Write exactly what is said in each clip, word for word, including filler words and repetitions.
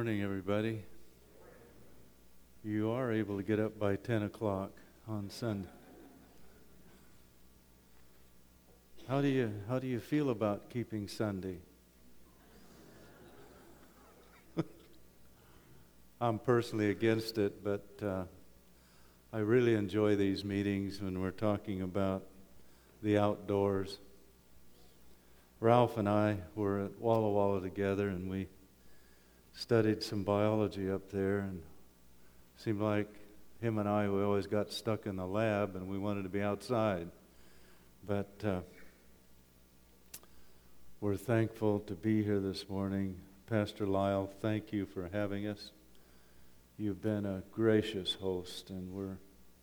morning, everybody. You are able to get up by ten o'clock on Sunday. How do you how do you feel about keeping Sunday? I'm personally against it, but uh, I really enjoy these meetings when we're talking about the outdoors. Ralph and I were at Walla Walla together, and we studied some biology up there, and it seemed like him and I, we always got stuck in the lab, and we wanted to be outside. But uh, we're thankful to be here this morning. Pastor Lyle, thank you for having us. You've been a gracious host, and we're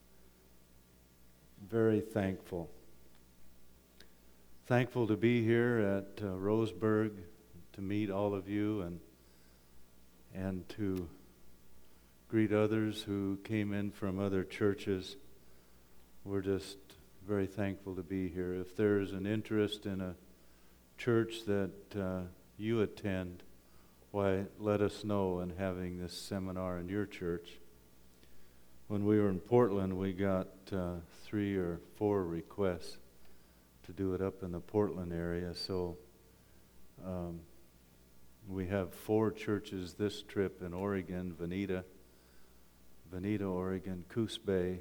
very thankful. Thankful to be here at uh, Roseburg, to meet all of you, and and to greet others who came in from other churches. We're just very thankful to be here. If there's an interest in a church that uh, you attend, why, let us know in having this seminar in your church. When we were in Portland, we got uh, three or four requests to do it up in the Portland area, so um, we have four churches this trip in Oregon: Veneta, Veneta, Oregon, Coos Bay,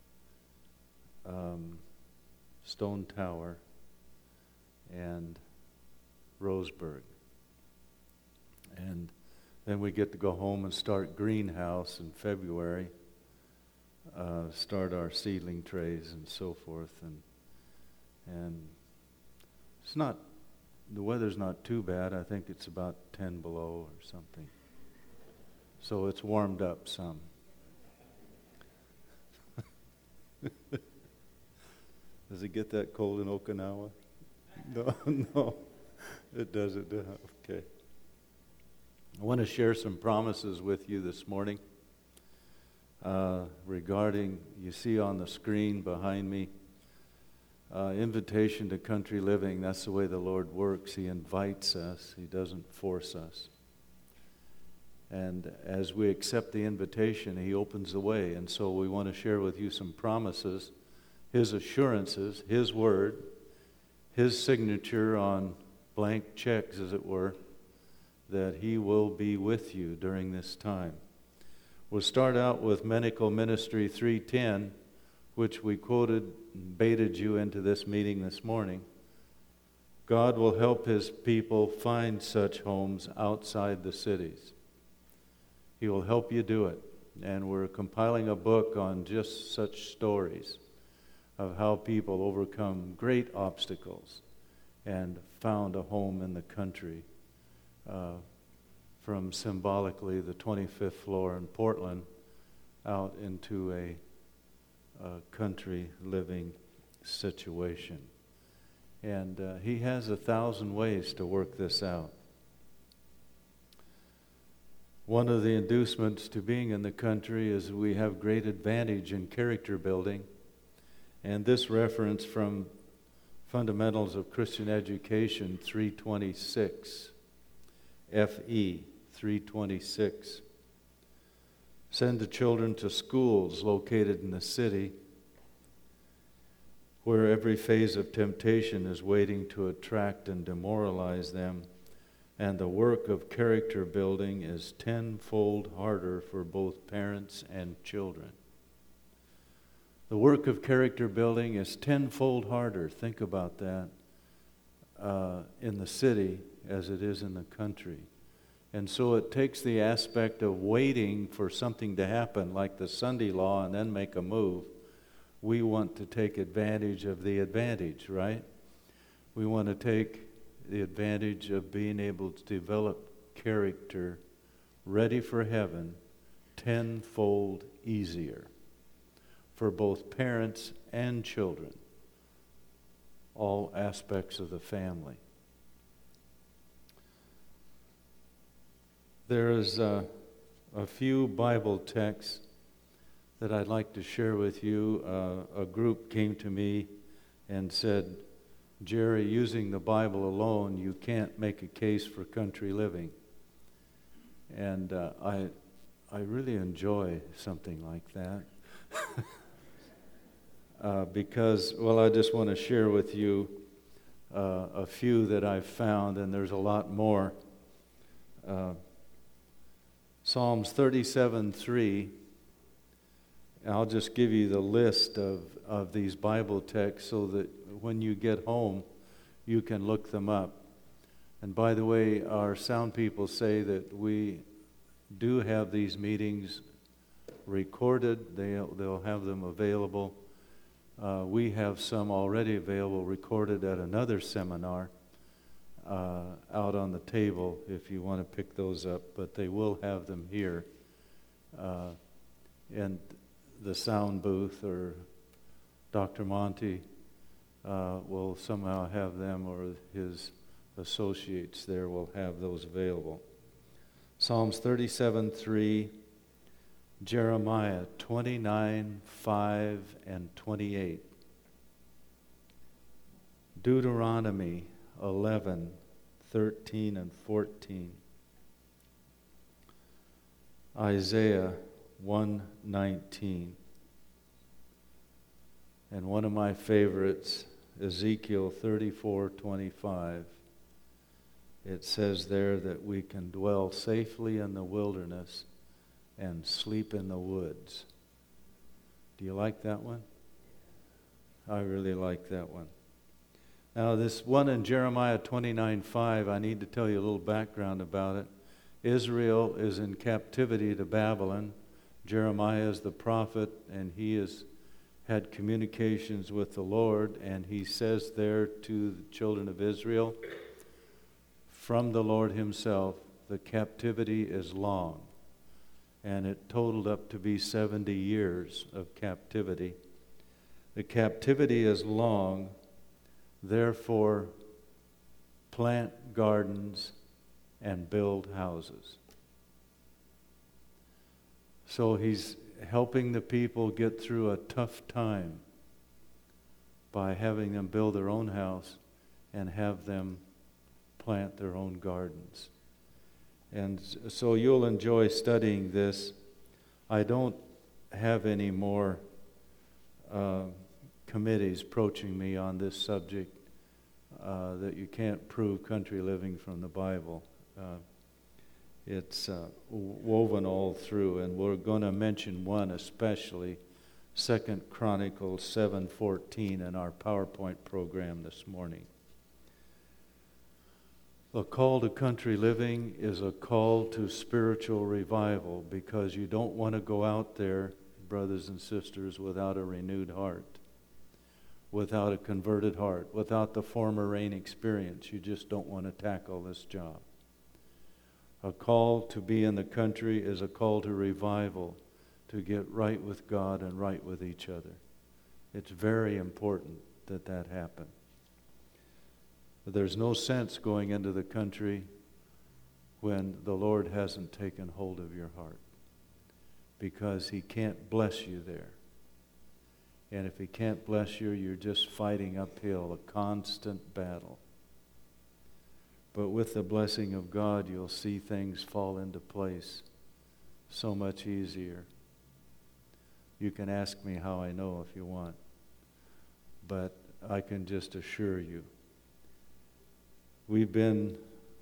um, Stone Tower, and Roseburg. And then we get to go home and start Greenhouse in February, uh, start our seedling trays and so forth. And and it's not, the weather's not too bad. I think it's about ten below or something. So it's warmed up some. Does it get that cold in Okinawa? No, no, it doesn't. Okay. I want to share some promises with you this morning uh, regarding, you see on the screen behind me, uh, invitation to country living. That's the way the Lord works. He invites us. He doesn't force us. And as we accept the invitation, He opens the way. And so we want to share with you some promises, His assurances, His word, His signature on blank checks, as it were, that He will be with you during this time. We'll start out with Medical Ministry three ten, which we quoted and baited you into this meeting this morning. God will help His people find such homes outside the cities. He will help you do it. And we're compiling a book on just such stories of how people overcome great obstacles and found a home in the country. Uh, from symbolically the twenty-fifth floor in Portland out into a, a country living situation. And uh, He has a thousand ways to work this out. One of the inducements to being in the country is we have great advantage in character building. And this reference from Fundamentals of Christian Education three twenty-six, F E three twenty-six. Send the children to schools located in the city where every phase of temptation is waiting to attract and demoralize them, and the work of character building is tenfold harder for both parents and children. The work of character building is tenfold harder, think about that, uh, in the city as it is in the country. And so it takes the aspect of waiting for something to happen, like the Sunday law, and then make a move. We want to take advantage of the advantage, right? We want to take the advantage of being able to develop character ready for heaven tenfold easier for both parents and children, all aspects of the family. There is uh, a few Bible texts that I'd like to share with you. Uh, a group came to me and said, Jerry, using the Bible alone, you can't make a case for country living. And uh, I, I really enjoy something like that. uh, because, well, I just want to share with you uh, a few that I've found, and there's a lot more. Uh, Psalms thirty-seven three, I'll just give you the list of, of these Bible texts so that when you get home, you can look them up. And by the way, our sound people say that we do have these meetings recorded. They, they'll have them available. Uh, we have some already available recorded at another seminar uh, out on the table if you want to pick those up, but they will have them here uh, in the sound booth, or Doctor Monty uh, will somehow have them, or his associates there will have those available. Psalms thirty-seven three, Jeremiah twenty-nine five and twenty-eight, Deuteronomy eleven thirteen and fourteen, Isaiah one nineteen, and one of my favorites, Ezekiel thirty-four twenty-five. It says there that we can dwell safely in the wilderness and sleep in the woods. Do you like that one? I really like that one. Now, this one in Jeremiah twenty-nine five, I need to tell you a little background about it. Israel is in captivity to Babylon. Jeremiah is the prophet, and he has had communications with the Lord, and he says there to the children of Israel, from the Lord himself, the captivity is long. And it totaled up to be seventy years of captivity. The captivity is long, therefore plant gardens and build houses. So he's helping the people get through a tough time by having them build their own house and have them plant their own gardens. And so you'll enjoy studying this. I don't have any more uh, committees approaching me on this subject uh, that you can't prove country living from the Bible. Uh, it's uh, woven all through, and we're going to mention one especially, Second Chronicles seven fourteen, in our PowerPoint program this morning. A call to country living is a call to spiritual revival, because you don't want to go out there, brothers and sisters, without a renewed heart, without a converted heart, without the former rain experience. You just don't want to tackle this job. A call to be in the country is a call to revival, to get right with God and right with each other. It's very important that that happen. But there's no sense going into the country when the Lord hasn't taken hold of your heart, because he can't bless you there. And if he can't bless you, you're just fighting uphill, a constant battle. But with the blessing of God, you'll see things fall into place so much easier. You can ask me how I know if you want, but I can just assure you, we've been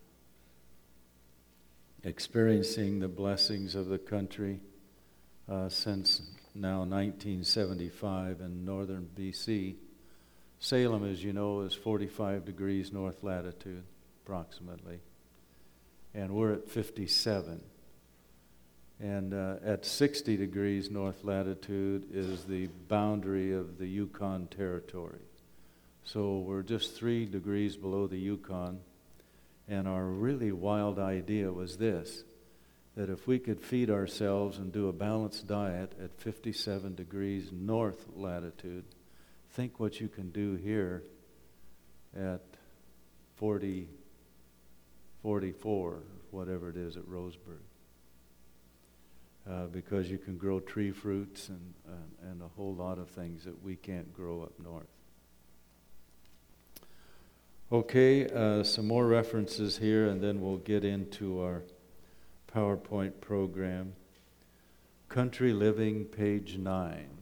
experiencing the blessings of the country uh, since now nineteen seventy-five in northern B C. Salem, as you know, is forty-five degrees north latitude, approximately. And we're at fifty-seven. And uh, at sixty degrees north latitude is the boundary of the Yukon Territory. So we're just three degrees below the Yukon, and our really wild idea was this, that if we could feed ourselves and do a balanced diet at fifty-seven degrees north latitude, think what you can do here at forty, forty-four, whatever it is at Roseburg. Uh, because you can grow tree fruits and, uh, and a whole lot of things that we can't grow up north. Okay, uh, some more references here, and then we'll get into our PowerPoint program. Country Living, page nine.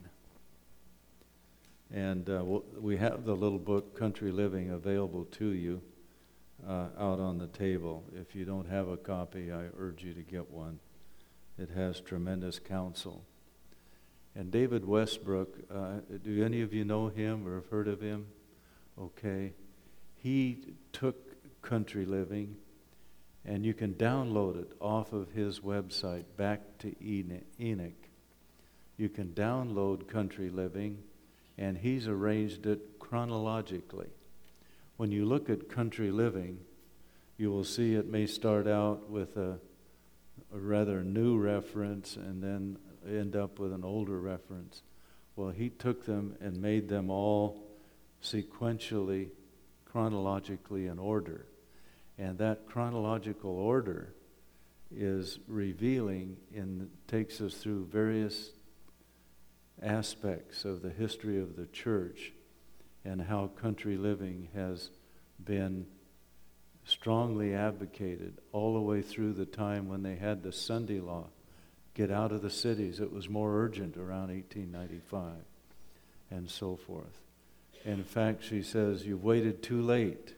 And uh, we'll, we have the little book, Country Living, available to you uh, out on the table. If you don't have a copy, I urge you to get one. It has tremendous counsel. And David Westbrook, uh, do any of you know him or have heard of him? Okay. He took Country Living, and you can download it off of his website, Back to Enoch. You can download Country Living, and he's arranged it chronologically. When you look at Country Living, you will see it may start out with a, a rather new reference and then end up with an older reference. Well, he took them and made them all sequentially, chronologically in order. And that chronological order is revealing and takes us through various aspects of the history of the church and how Country Living has been strongly advocated all the way through the time when they had the Sunday law. Get out of the cities. It was more urgent around eighteen ninety-five and so forth. In fact, she says, you've waited too late.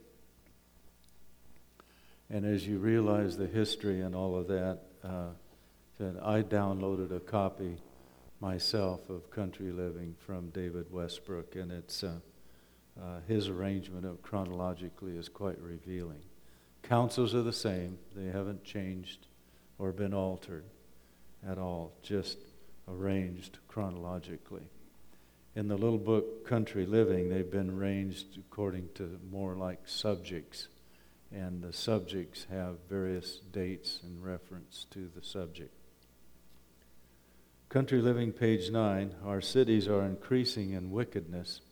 And as you realize the history and all of that, uh, then I downloaded a copy myself of Country Living from David Westbrook, and it's uh, uh, his arrangement of chronologically is quite revealing. Counsels are the same. They haven't changed or been altered at all, just arranged chronologically. In the little book, Country Living, they've been arranged according to more like subjects, and the subjects have various dates in reference to the subject. Country Living, page nine, our cities are increasing in wickedness,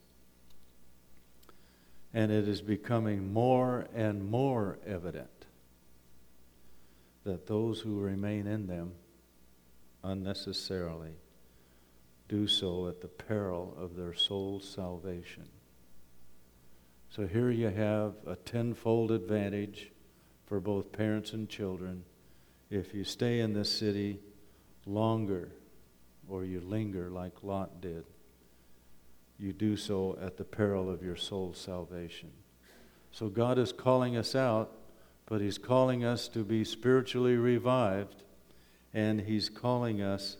and it is becoming more and more evident that those who remain in them unnecessarily do so at the peril of their soul's salvation. So here you have a tenfold advantage for both parents and children. If you stay in this city longer, or you linger like Lot did, you do so at the peril of your soul's salvation. So God is calling us out, but He's calling us to be spiritually revived, and He's calling us,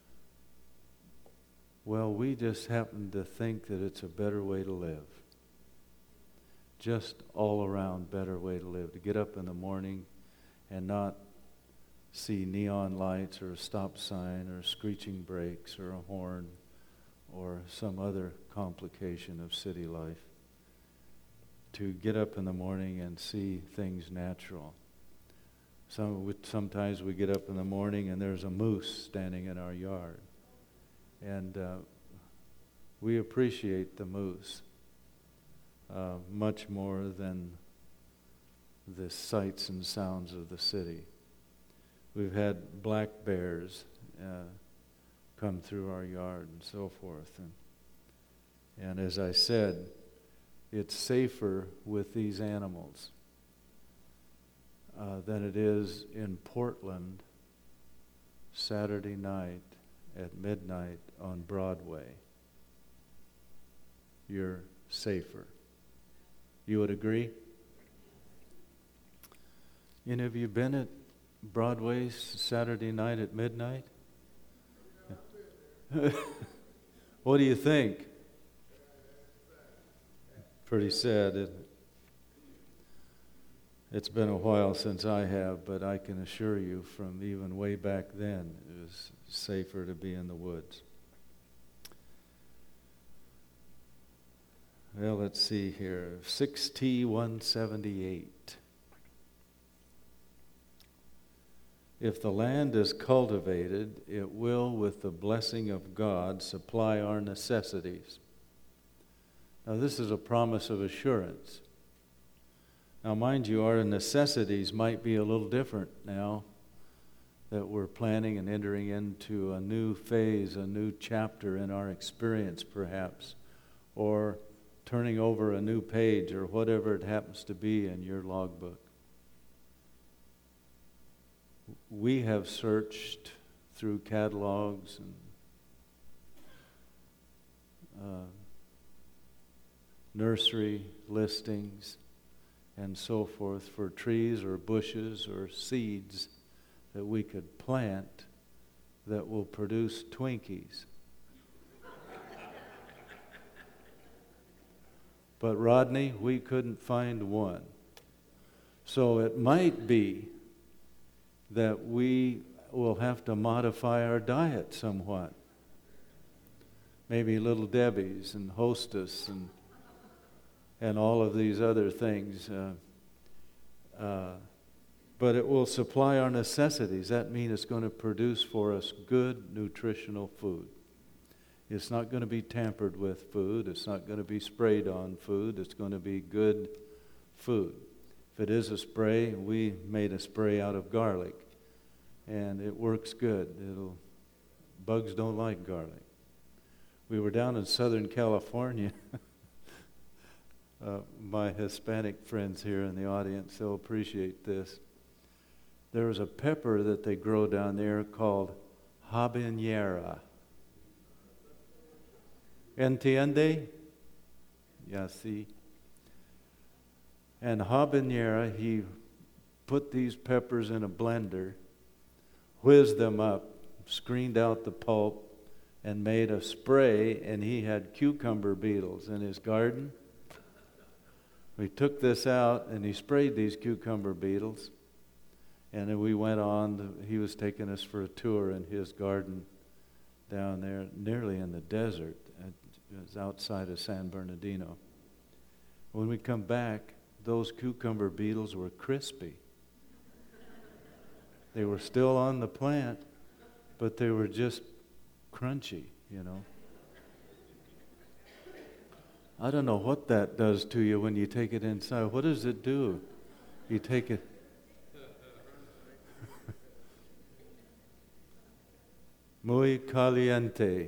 well, we just happen to think that it's a better way to live. Just all around better way to live. To get up in the morning and not see neon lights or a stop sign or screeching brakes or a horn or some other complication of city life. To get up in the morning and see things natural. Some, sometimes we get up in the morning and there's a moose standing in our yard. And uh, we appreciate the moose uh, much more than the sights and sounds of the city. We've had black bears uh, come through our yard and so forth. And, and as I said, it's safer with these animals uh, than it is in Portland Saturday night at midnight on Broadway. You're safer. You would agree? You know, have you been at Broadway Saturday night at midnight? What do you think? Pretty sad, isn't it? It's been a while since I have, but I can assure you from even way back then, it was safer to be in the woods. Well, let's see here. six T one seventy-eight. If the land is cultivated, it will, with the blessing of God, supply our necessities. Now, this is a promise of assurance. Now, mind you, our necessities might be a little different now that we're planning and entering into a new phase, a new chapter in our experience, perhaps, or turning over a new page, or whatever it happens to be in your logbook. we have searched through catalogs and uh, nursery listings and so forth for trees or bushes or seeds that we could plant that will produce Twinkies. But Rodney, we couldn't find one. So it might be that we will have to modify our diet somewhat. Maybe Little Debbie's and Hostess and and all of these other things. Uh, uh, but it will supply our necessities. That means it's going to produce for us good nutritional food. It's not going to be tampered with food. It's not going to be sprayed on food. It's going to be good food. If it is a spray, we made a spray out of garlic, and it works good. It'll bugs don't like garlic. We were down in Southern California. uh, my Hispanic friends here in the audience, they'll appreciate this. There was a pepper that they grow down there called habanera. Entiende? Yeah, see? And habanera, he put these peppers in a blender, whizzed them up, screened out the pulp, and made a spray, and he had cucumber beetles in his garden. We took this out, and he sprayed these cucumber beetles, and then we went on. He was taking us for a tour in his garden down there, nearly in the desert. It was outside of San Bernardino. When we come back, those cucumber beetles were crispy. They were still on the plant, but they were just crunchy, you know. I don't know what that does to you when you take it inside. What does it do? You take it. Muy caliente.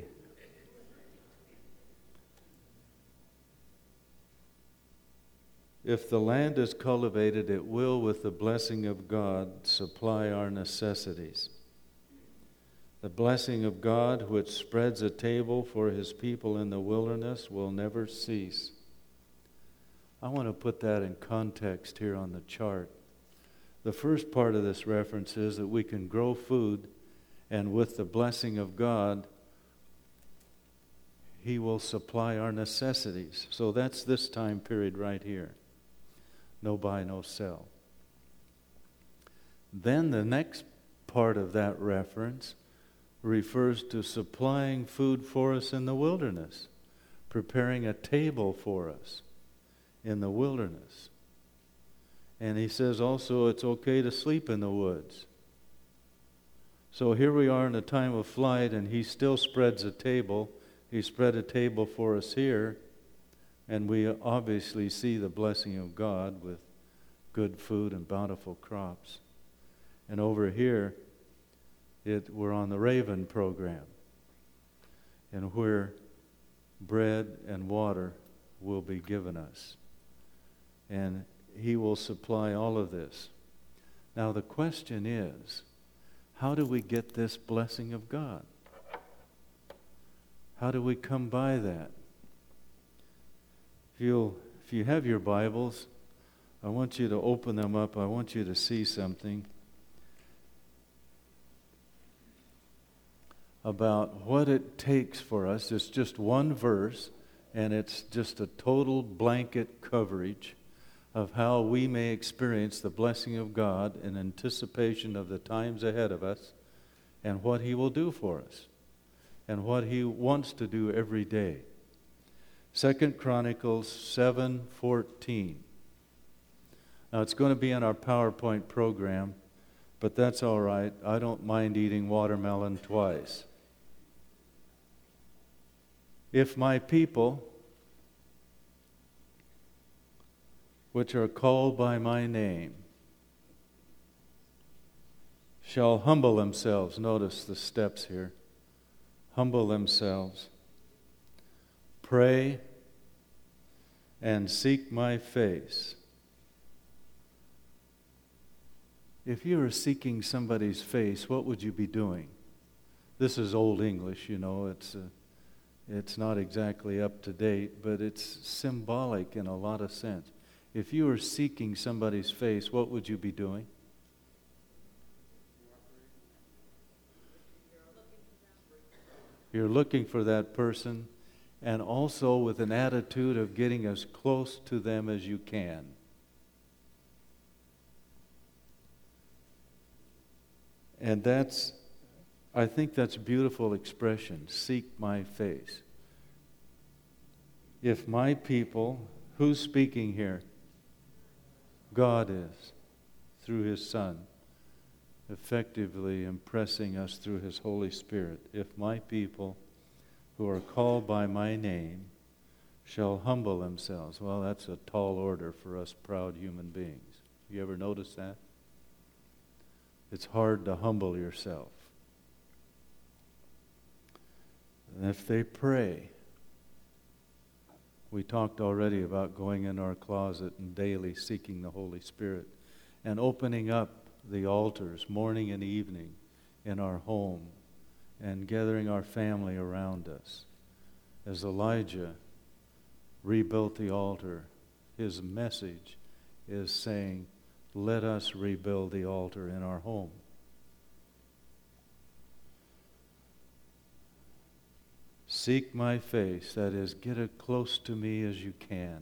If the land is cultivated, it will, with the blessing of God, supply our necessities. The blessing of God, which spreads a table for his people in the wilderness, will never cease. I want to put that in context here on the chart. The first part of this reference is that we can grow food, and with the blessing of God, he will supply our necessities. So that's this time period right here. No buy, no sell. Then the next part of that reference refers to supplying food for us in the wilderness, preparing a table for us in the wilderness. And he says also it's okay to sleep in the woods. So here we are in a time of flight, and he still spreads a table. He spread a table for us here. And we obviously see the blessing of God with good food and bountiful crops. And over here, it, we're on the Raven program, and where bread and water will be given us. And he will supply all of this. Now the question is, how do we get this blessing of God? How do we come by that? If you'll, if you have your Bibles, I want you to open them up. I want you to see something about what it takes for us. It's just one verse, and it's just a total blanket coverage of how we may experience the blessing of God in anticipation of the times ahead of us and what he will do for us and what he wants to do every day. Second Chronicles seven fourteen. Now it's going to be in our PowerPoint program, but that's all right. I don't mind eating watermelon twice. If my people, which are called by my name, shall humble themselves, notice the steps here, humble themselves, pray, and seek my face, If you were seeking somebody's face, what would you be doing? This is Old English, you know. It's uh, it's not exactly up to date, but it's symbolic in a lot of sense. If you were seeking somebody's face, what would you be doing? You're looking for that person, and also with an attitude of getting as close to them as you can. And that's, I think that's a beautiful expression, seek my face. If my people, who's speaking here? God is, through His Son, effectively impressing us through His Holy Spirit. If my people who are called by my name shall humble themselves. Well, that's a tall order for us proud human beings. You ever notice that? It's hard to humble yourself. And if they pray, we talked already about going in our closet and daily seeking the Holy Spirit and opening up the altars morning and evening in our home and gathering our family around us. As Elijah rebuilt the altar, his message is saying, let us rebuild the altar in our home. Seek my face, that is, get as close to me as you can.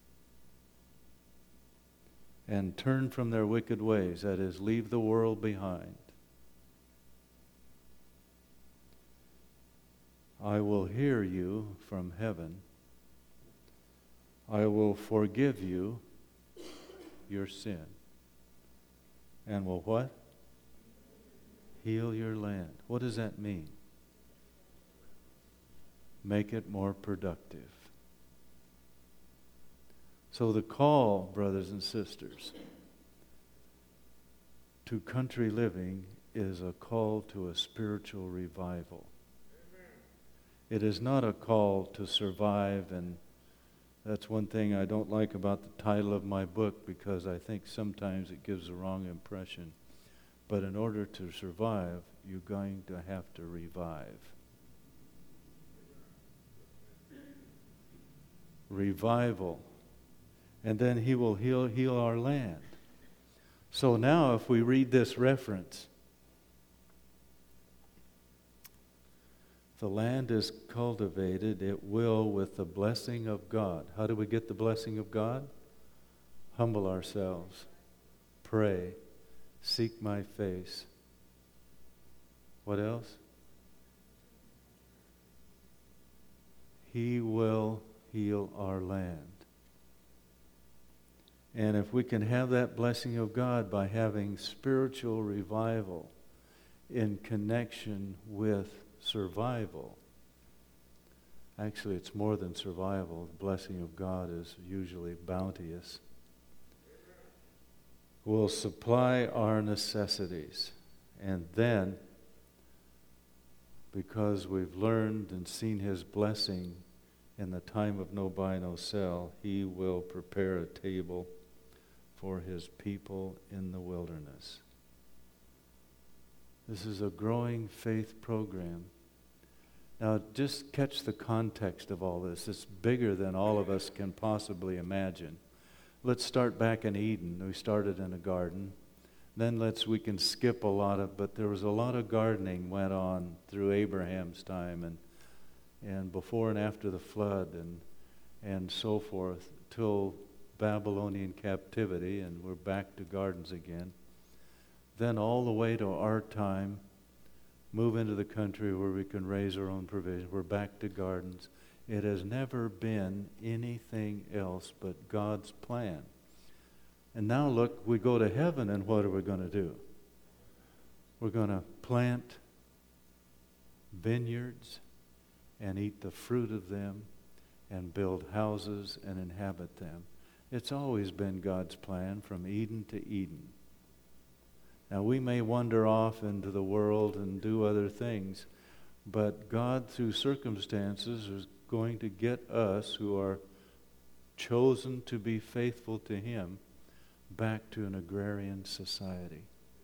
And turn from their wicked ways, that is, leave the world behind. I will hear you from heaven. I will forgive you your sin. And will what? Heal your land. What does that mean? Make it more productive. So the call, brothers and sisters, to country living is a call to a spiritual revival. It is not a call to survive, and that's one thing I don't like about the title of my book, because I think sometimes it gives the wrong impression. But in order to survive, you're going to have to revive. Revival. And then He will heal, heal our land. So now if we read this reference, the land is cultivated, it will with the blessing of God. How do we get the blessing of God? Humble ourselves. Pray. Seek my face. What else? He will heal our land. And if we can have that blessing of God by having spiritual revival in connection with survival. Actually, it's more than survival. The blessing of God is usually bounteous. Will supply our necessities. And then, because we've learned and seen His blessing in the time of no buy, no sell, He will prepare a table for His people in the wilderness. This is a growing faith program. Now, just catch the context of all this. It's bigger than all of us can possibly imagine. Let's start back in Eden. We started in a garden. Then let's we can skip a lot of, but there was a lot of gardening went on through Abraham's time and and before and after the flood and and so forth till Babylonian captivity, and we're back to gardens again. Then all the way to our time, move into the country where we can raise our own provision. We're back to gardens. It has never been anything else but God's plan. And now look, we go to heaven, and what are we going to do? We're going to plant vineyards and eat the fruit of them and build houses and inhabit them. It's always been God's plan from Eden to Eden. Now, we may wander off into the world and do other things, but God, through circumstances, is going to get us who are chosen to be faithful to Him back to an agrarian society.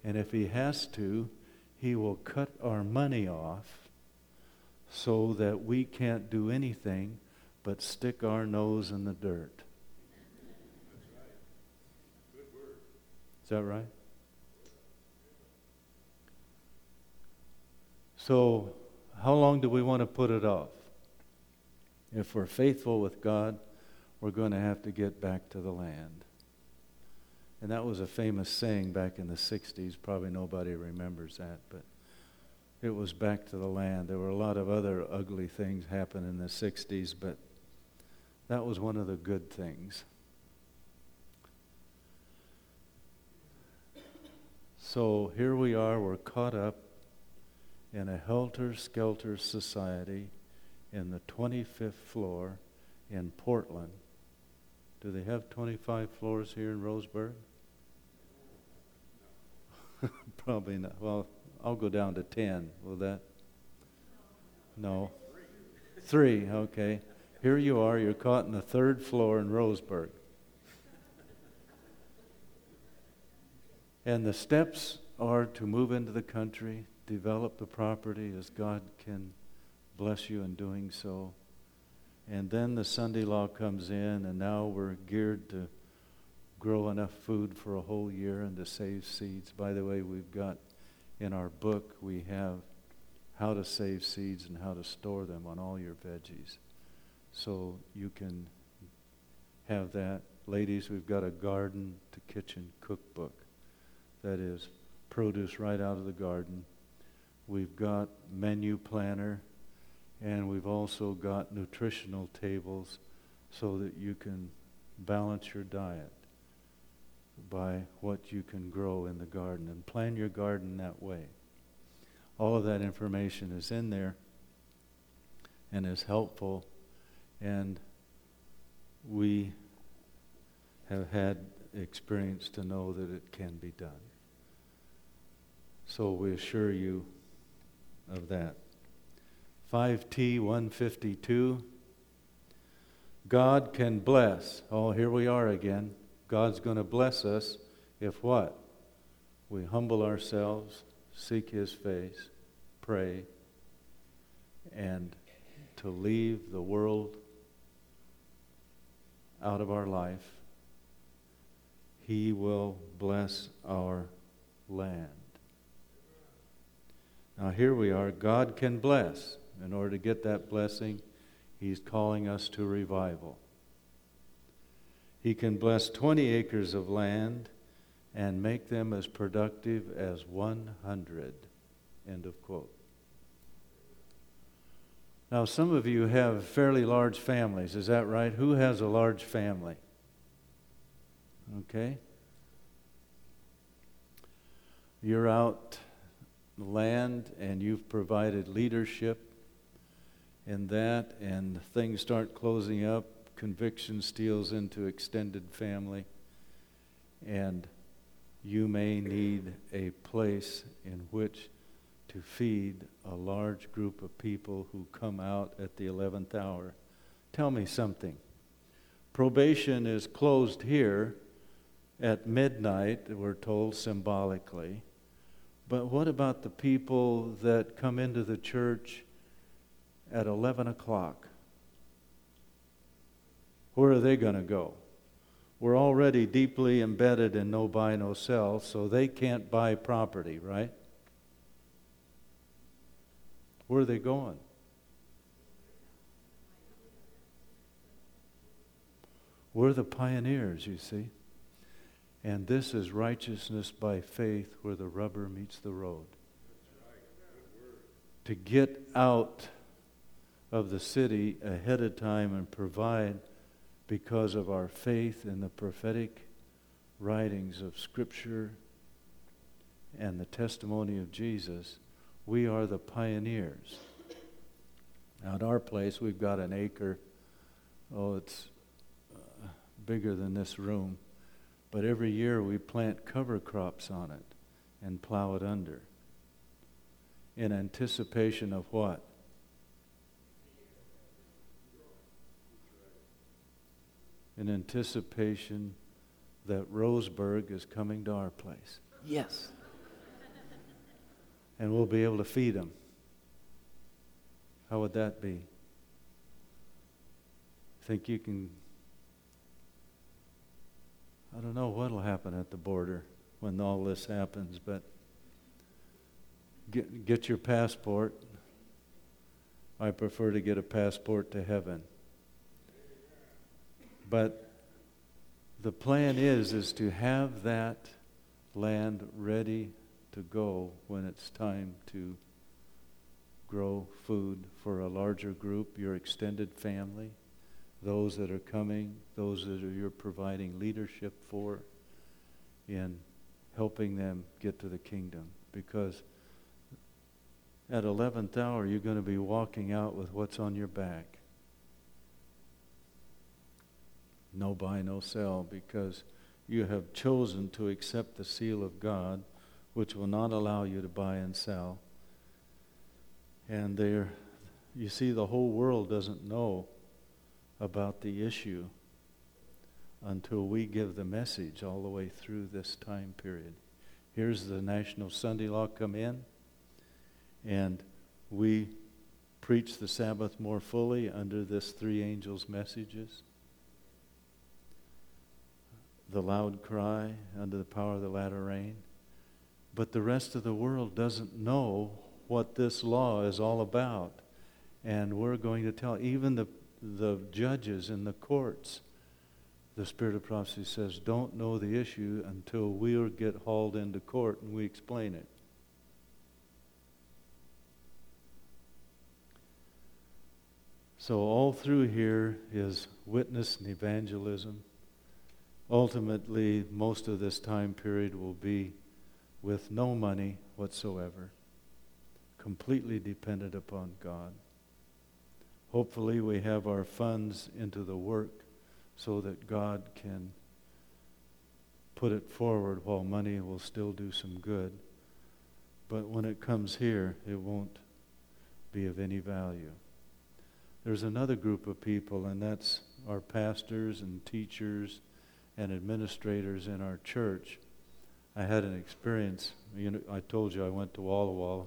And if he has to, he will cut our money off so that we can't do anything but stick our nose in the dirt. That's right. Good word. Is that right? So, how long do we want to put it off? If we're faithful with God, we're going to have to get back to the land. And that was a famous saying back in the sixties. Probably nobody remembers that, but it was back to the land. There were a lot of other ugly things happened in the sixties, but that was one of the good things. So here we are, we're caught up in a helter-skelter society in the twenty-fifth floor in Portland. Do they have twenty-five floors here in Roseburg? Probably not. Well, I'll go down to ten. Will that? No. Three, okay. Here you are, you're caught in the third floor in Roseburg. And the steps are to move into the country, develop the property as God can bless you in doing so. And then the Sunday law comes in, and now we're geared to grow enough food for a whole year and to save seeds. By the way, we've got in our book, we have how to save seeds and how to store them on all your veggies. So you can have that. Ladies, we've got a garden to kitchen cookbook. That is produce right out of the garden. We've got menu planner, and we've also got nutritional tables so that you can balance your diet by what you can grow in the garden and plan your garden that way. All of that information is in there and is helpful, and we have had experience to know that it can be done. So we assure you of that. five T one fifty-two, God can bless. Oh, here we are again. God's going to bless us if what? We humble ourselves, seek His face, pray, and to leave the world out of our life. He will bless our land. Now here we are. God can bless. In order to get that blessing, He's calling us to revival. He can bless twenty acres of land and make them as productive as one hundred. End of quote. Now, some of you have fairly large families. Is that right? Who has a large family? Okay. You're out the land and you've provided leadership in that, and things start closing up. Conviction steals into extended family, and you may need a place in which to feed a large group of people who come out at the eleventh hour. Tell me something. Probation is closed here at midnight, we're told symbolically. But what about the people that come into the church at eleven o'clock? Where are they going to go? We're already deeply embedded in no buy, no sell, so they can't buy property, right? Where are they going? We're the pioneers, you see. And this is righteousness by faith where the rubber meets the road. To get out of the city ahead of time and provide because of our faith in the prophetic writings of Scripture and the testimony of Jesus, we are the pioneers. Now at our place, we've got an acre. Oh, it's uh, bigger than this room. But every year we plant cover crops on it and plow it under in anticipation of what? In anticipation that Roseburg is coming to our place. Yes. and we'll be able to feed them. How would that be? Think you can... I don't know what will happen at the border when all this happens, but get, get your passport. I prefer to get a passport to heaven. But the plan is, is to have that land ready to go when it's time to grow food for a larger group, your extended family, those that are coming, those that are you're providing leadership for in helping them get to the kingdom. Because at eleventh hour, you're going to be walking out with what's on your back. No buy, no sell, because you have chosen to accept the seal of God, which will not allow you to buy and sell. And there, you see, the whole world doesn't know about the issue until we give the message all the way through this time period. Here's the National Sunday Law come in, and we preach the Sabbath more fully under this three angels' messages. The loud cry under the power of the latter rain. But the rest of the world doesn't know what this law is all about. And we're going to tell, even the, the judges in the courts, the Spirit of Prophecy says, don't know the issue until we get hauled into court and we explain it. So all through here is witness and evangelism. Ultimately, most of this time period will be with no money whatsoever, completely dependent upon God. Hopefully we have our funds into the work so that God can put it forward while money will still do some good. But when it comes here, it won't be of any value. There's another group of people, and that's our pastors and teachers and administrators in our church. I had an experience. You know, I told you I went to Walla Walla.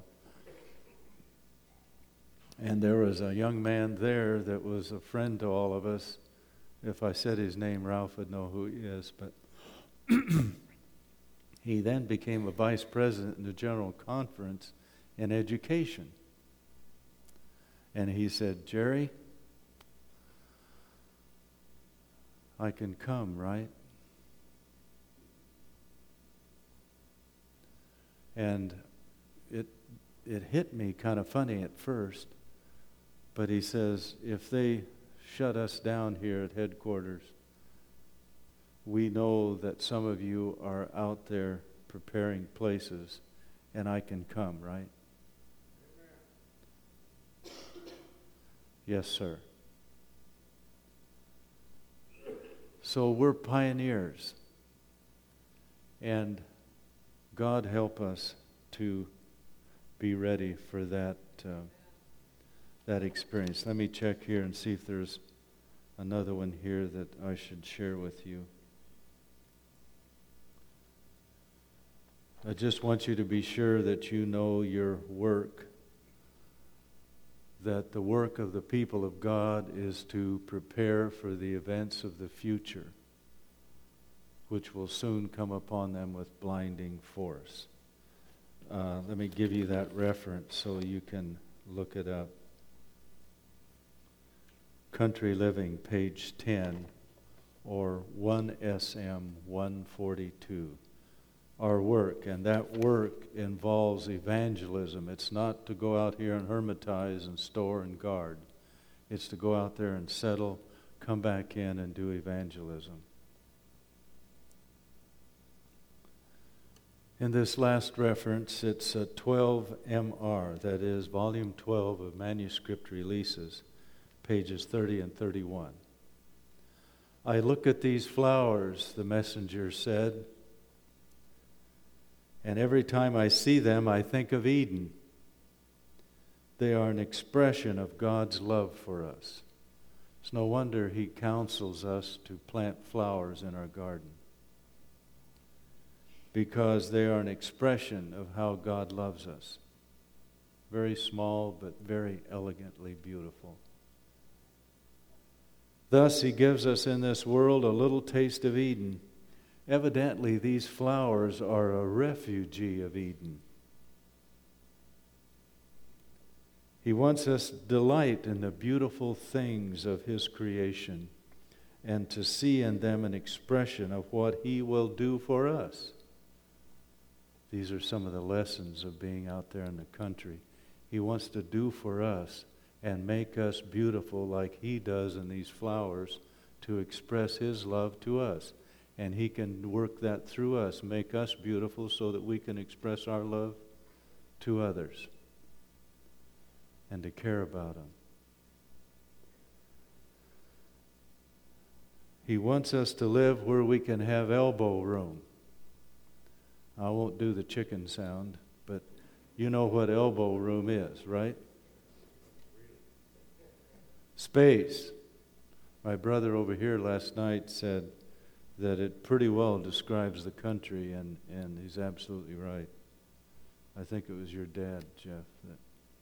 And there was a young man there that was a friend to all of us. If I said his name, Ralph would know who he is. But he then became a vice president in the General Conference in education. And he said, Jerry, I can come, right? And it it hit me kind of funny at first, but he says, if they shut us down here at headquarters, we know that some of you are out there preparing places, and I can come, right? Yes, sir. So we're pioneers, and God help us to be ready for that uh, that experience. Let me check here and see if there's another one here that I should share with you. I just want you to be sure that you know your work, that the work of the people of God is to prepare for the events of the future, which will soon come upon them with blinding force. Uh, let me give you that reference so you can look it up. Country Living, page ten, or one S M one forty-two. Our work, and that work involves evangelism. It's not to go out here and hermitize and store and guard. It's to go out there and settle, come back in and do evangelism. In this last reference, it's a twelve M R, that is volume twelve of manuscript releases, pages thirty and thirty-one. I look at these flowers, the messenger said, and every time I see them, I think of Eden. They are an expression of God's love for us. It's no wonder He counsels us to plant flowers in our garden, because they are an expression of how God loves us. very small but very elegantly beautiful. Thus, he gives us in this world a little taste of Eden. Evidently, these flowers are a refugee of Eden. He wants us to delight in the beautiful things of his creation and to see in them an expression of what he will do for us. These are some of the lessons of being out there in the country. He wants to do for us and make us beautiful like he does in these flowers to express his love to us. And he can work that through us, make us beautiful so that we can express our love to others and to care about them. He wants us to live where we can have elbow room. I won't do the chicken sound, but you know what elbow room is, right? Space. My brother over here last night said that it pretty well describes the country, and, and he's absolutely right. I think it was your dad, Jeff. That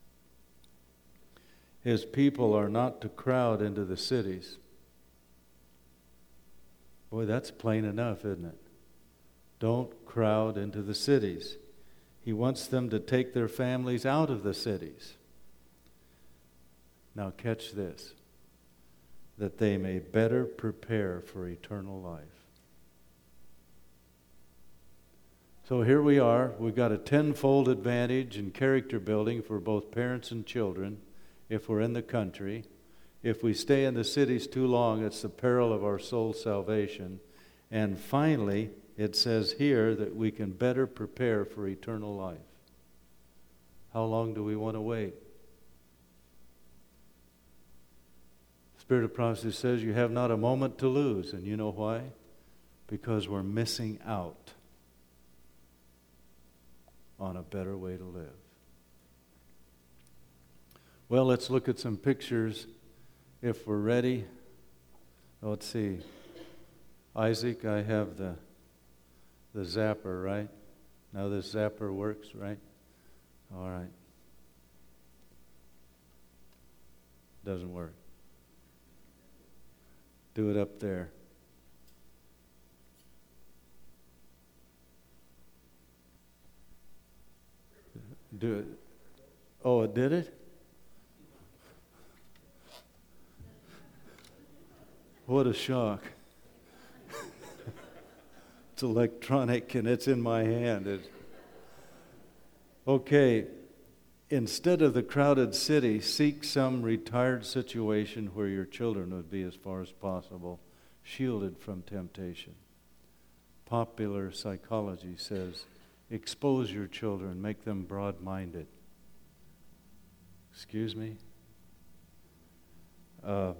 his people are not to crowd into the cities. Boy, that's plain enough, isn't it? Don't crowd into the cities. He wants them to take their families out of the cities. Now catch this, that they may better prepare for eternal life. So here we are. We've got a tenfold advantage in character building for both parents and children if we're in the country. If we stay in the cities too long, it's the peril of our soul salvation. And finally, it says here that we can better prepare for eternal life. How long do we want to wait? Spirit of prophecy says you have not a moment to lose. And you know why? Because we're missing out on a better way to live. Well, let's look at some pictures if we're ready. Let's see. Isaac, I have the the zapper, right? Now this zapper works, right? All right. Doesn't work. Do it up there. Do it. Oh, it did it? What a shock. It's electronic and it's in my hand. It... Okay, instead of the crowded city, seek some retired situation where your children would be as far as possible shielded from temptation. Popular psychology says, expose your children, make them broad-minded. Excuse me? Uh,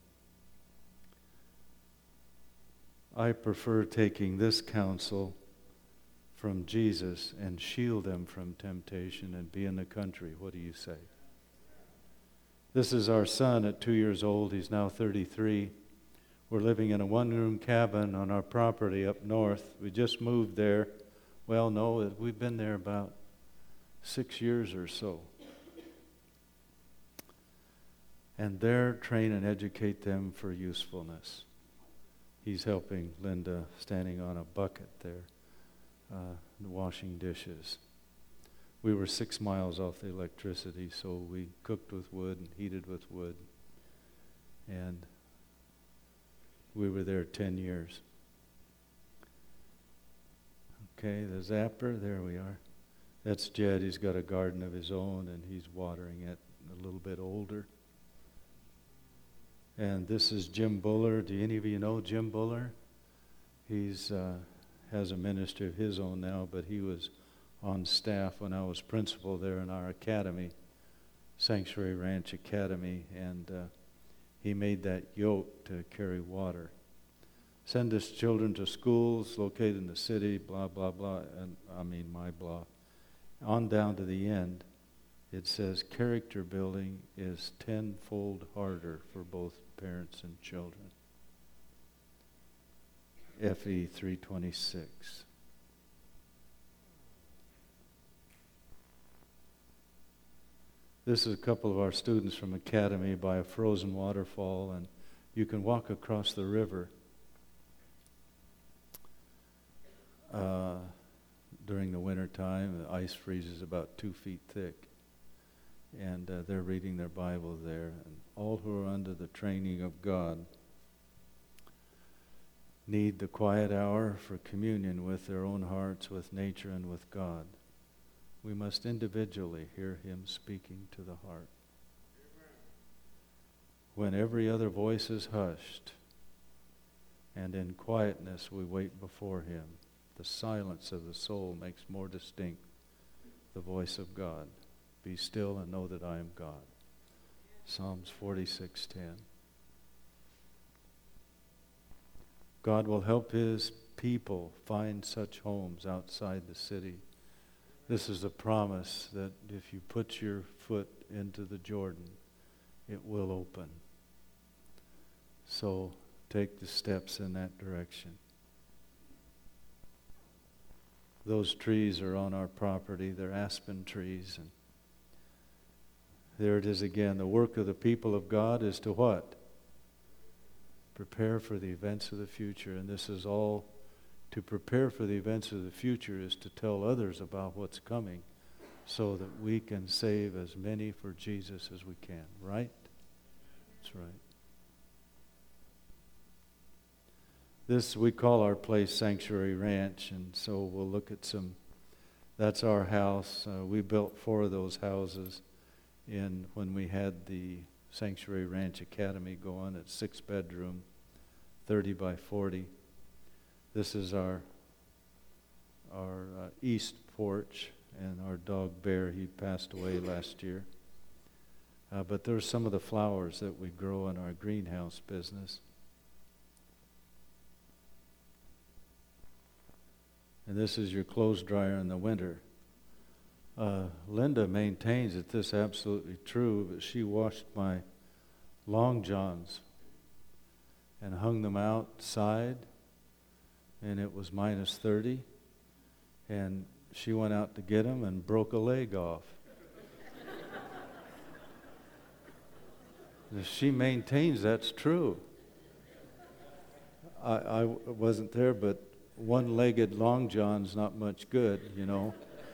I prefer taking this counsel from Jesus and shield them from temptation and be in the country. What do you say? This is our son at two years old. He's now thirty-three. We're living in a one-room cabin on our property up north. We just moved there. Well, no, we've been there about six years or so. And there, train and educate them for usefulness. He's helping Linda, standing on a bucket there, uh, washing dishes. We were six miles off the electricity, so we cooked with wood and heated with wood. And we were there ten years. Okay, the zapper, there we are. That's Jed. He's got a garden of his own, and he's watering it, a little bit older. And this is Jim Buller. Do any of you know Jim Buller? He's uh, has a ministry of his own now, but he was on staff when I was principal there in our academy, Sanctuary Ranch Academy, and uh, he made that yoke to carry water. Send his children to schools located in the city, blah, blah, blah, and I mean my blah. On down to the end, it says character building is tenfold harder for both parents and children. F E three twenty-six. This is a couple of our students from Academy by a frozen waterfall, and you can walk across the river uh, during the winter time. The ice freezes about two feet thick, and uh, they're reading their Bible there. And all who are under the training of God need the quiet hour for communion with their own hearts, with nature, and with God. We must individually hear Him speaking to the heart. When every other voice is hushed, and in quietness we wait before Him, the silence of the soul makes more distinct the voice of God. Be still and know that I am God. Psalms forty-six ten. God will help His people find such homes outside the city. This is a promise that if you put your foot into the Jordan, it will open. So take the steps in that direction. Those trees are on our property. They're aspen trees. And there it is again. The work of the people of God is to what? Prepare for the events of the future. And this is all, to prepare for the events of the future is to tell others about what's coming so that we can save as many for Jesus as we can. Right? That's right. This, we call our place Sanctuary Ranch, and so we'll look at some, that's our house. Uh, we built four of those houses in when we had the Sanctuary Ranch Academy going. It's six bedroom, thirty by forty. This is our our uh, east porch, and our dog Bear, he passed away last year. Uh, but there's some of the flowers that we grow in our greenhouse business. And this is your clothes dryer in the winter. Uh, Linda maintains that this is absolutely true, but she washed my long johns and hung them outside, and it was minus thirty, and she went out to get them and broke a leg off. She maintains that's true. I, I wasn't there, but one-legged long john's not much good, you know.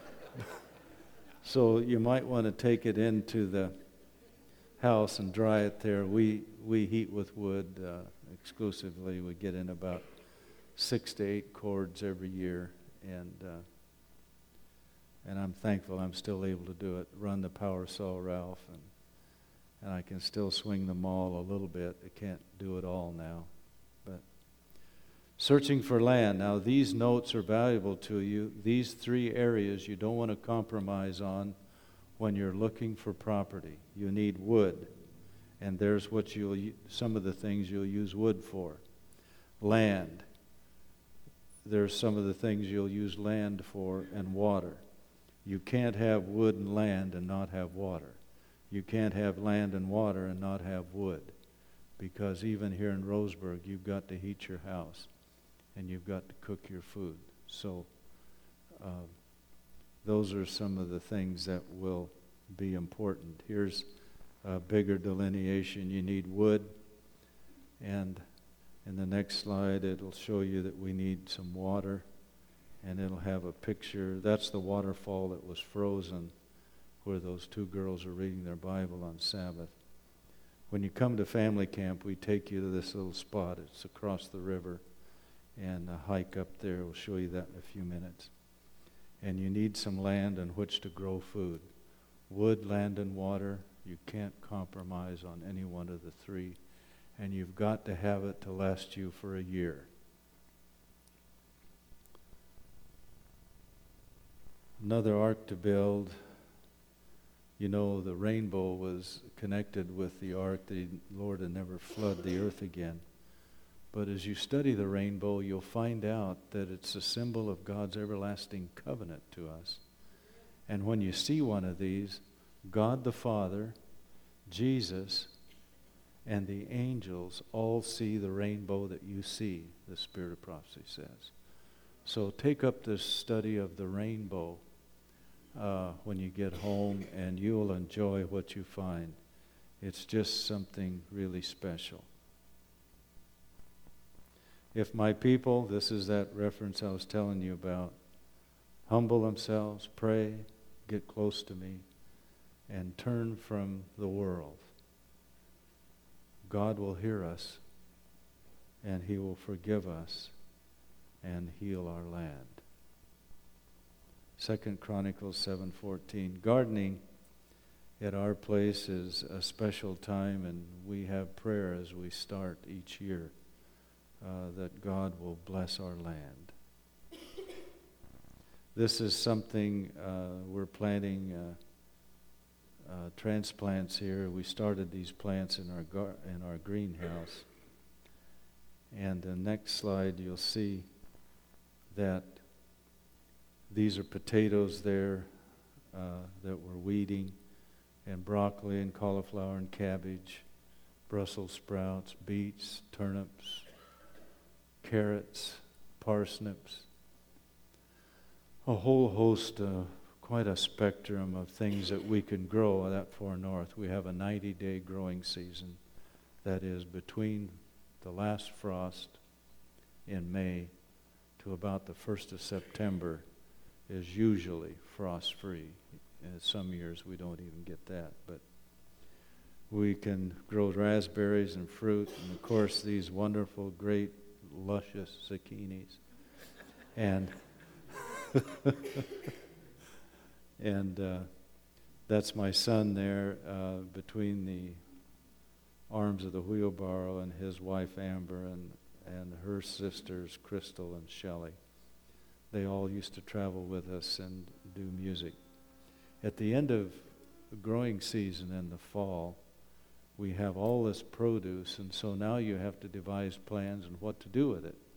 So you might want to take it into the house and dry it there. We we heat with wood uh, exclusively. We get in about six to eight cords every year, and uh, and I'm thankful I'm still able to do it. Run the power saw, Ralph, and and I can still swing the maul a little bit. I can't do it all now, but searching for land. Now these notes are valuable to you. These three areas you don't want to compromise on when you're looking for property. You need wood, and there's what you'll some of the things you'll use wood for. Land. There's some of the things you'll use land for, and water. You can't have wood and land and not have water. You can't have land and water and not have wood, because even here in Roseburg, you've got to heat your house and you've got to cook your food. So uh, those are some of the things that will be important. Here's a bigger delineation. You need wood, and in the next slide it'll show you that we need some water, and it'll have a picture. That's the waterfall that was frozen where those two girls are reading their Bible on Sabbath. When you come to family camp, we take you to this little spot. It's across the river, and a hike up there. We'll show you that in a few minutes. And you need some land on which to grow food. Wood, land, and water. You can't compromise on any one of the three. And you've got to have it to last you for a year. Another ark to build. You know, the rainbow was connected with the ark. The Lord had never flood the earth again. But as you study the rainbow, you'll find out that it's a symbol of God's everlasting covenant to us. And when you see one of these, God the Father, Jesus, and the angels all see the rainbow that you see, the Spirit of Prophecy says. So take up this study of the rainbow uh, when you get home, and you'll enjoy what you find. It's just something really special. If my people, this is that reference I was telling you about, humble themselves, pray, get close to me, and turn from the world, God will hear us, and He will forgive us and heal our land. Second Chronicles seven fourteen. Gardening at our place is a special time, and we have prayer as we start each year uh, that God will bless our land. This is something uh, we're planting uh, uh, transplants here. We started these plants in our gar- in our greenhouse. And the next slide, you'll see that these are potatoes there uh, that we're weeding, and broccoli and cauliflower and cabbage, Brussels sprouts, beets, turnips, carrots, parsnips, a whole host, of, quite a spectrum of things that we can grow that far north. We have a ninety-day growing season that is between the last frost in May to about the first of September is usually frost-free. And some years we don't even get that, but we can grow raspberries and fruit, and of course these wonderful, great, luscious zucchinis. And and uh, that's my son there uh, between the arms of the wheelbarrow, and his wife Amber, and, and her sisters Crystal and Shelley. They all used to travel with us and do music. At the end of the growing season in the fall, we have all this produce, and so now you have to devise plans and what to do with it.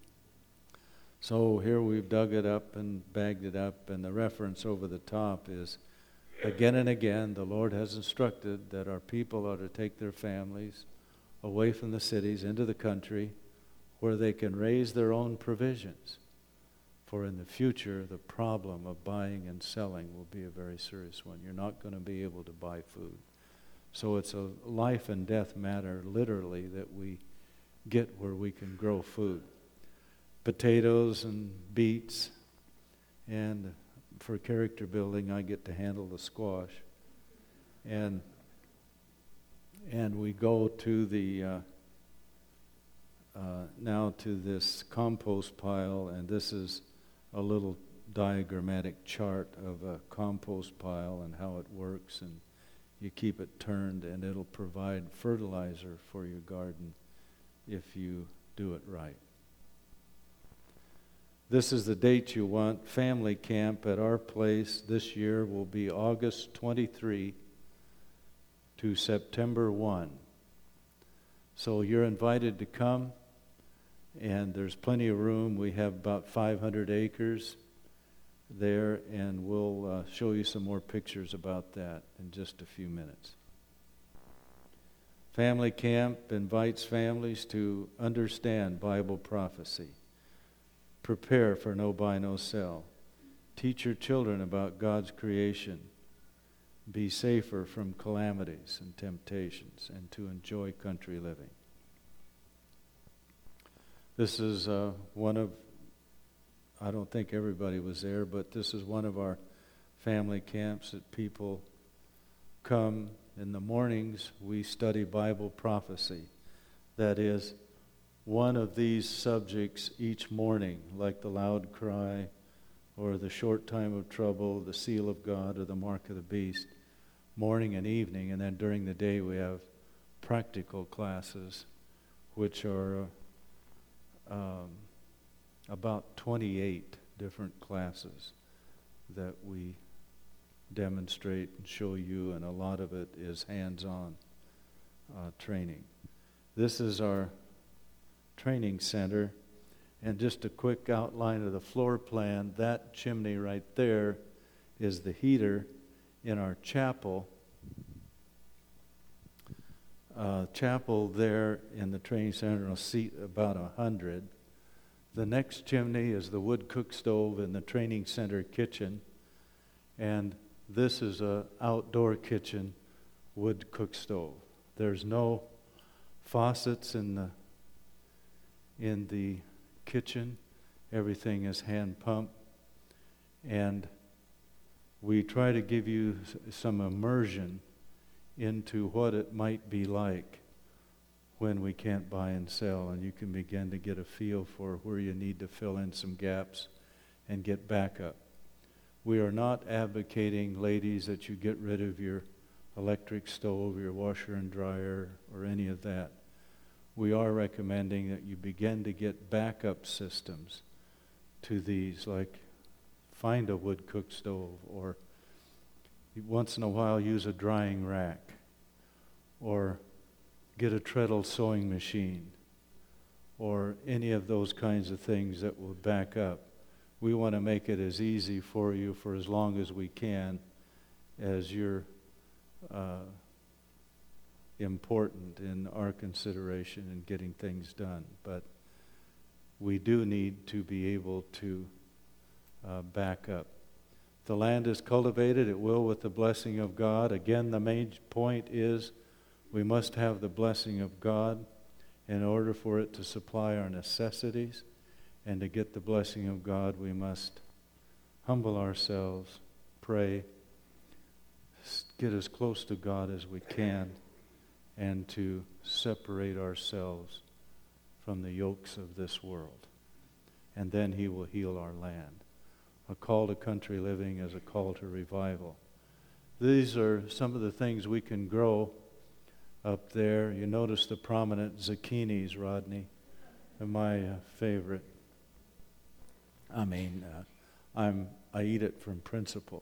So here we've dug it up and bagged it up, and the reference over the top is, again and again, the Lord has instructed that our people are to take their families away from the cities into the country where they can raise their own provisions. For in the future, the problem of buying and selling will be a very serious one. You're not going to be able to buy food. So it's a life and death matter, literally, that we get where we can grow food. Potatoes and beets, and for character building, I get to handle the squash. And and we go to the uh, uh, now to this compost pile, and this is a little diagrammatic chart of a compost pile and how it works, and you keep it turned, and it'll provide fertilizer for your garden if you do it right. This is the date you want. Family camp at our place this year will be August twenty-third to September first. So you're invited to come, and there's plenty of room. We have about five hundred acres there, and we'll uh, show you some more pictures about that in just a few minutes. Family camp invites families to understand Bible prophecy. Prepare for no buy, no sell. Teach your children about God's creation. Be safer from calamities and temptations, and to enjoy country living. This is uh, one of, I don't think everybody was there, but this is one of our family camps that people come. In the mornings, we study Bible prophecy. That is, one of these subjects each morning, like the loud cry, or the short time of trouble, the seal of God, or the mark of the beast, morning and evening. And then during the day we have practical classes, which are uh, um, about twenty-eight different classes that we demonstrate and show you, and a lot of it is hands-on uh, training. This is our training center, and just a quick outline of the floor plan. That chimney right there is the heater in our chapel. Uh, chapel there in the training center will seat about a hundred. The next chimney is the wood cook stove in the training center kitchen, And this is a outdoor kitchen wood cook stove. There's no faucets in the in the kitchen. Everything is hand pumped. And we try to give you some immersion into what it might be like when we can't buy and sell, and you can begin to get a feel for where you need to fill in some gaps and get backup. We are not advocating, ladies, that you get rid of your electric stove, your washer and dryer, or any of that. We are recommending that you begin to get backup systems to these, like find a wood cook stove, or once in a while use a drying rack, or get a treadle sewing machine, or any of those kinds of things that will back up. We want to make it as easy for you for as long as we can, as you're uh, important in our consideration in getting things done. But we do need to be able to uh, back up. The land is cultivated, it will with the blessing of God. Again, the main point is we must have the blessing of God in order for it to supply our necessities. And to get the blessing of God, we must humble ourselves, pray, get as close to God as we can, and to separate ourselves from the yokes of this world. And then He will heal our land. A call to country living is a call to revival. These are some of the things we can grow up there. You notice the prominent zucchinis, Rodney. They're my uh, favorite. I mean, uh, I'm I eat it from principle.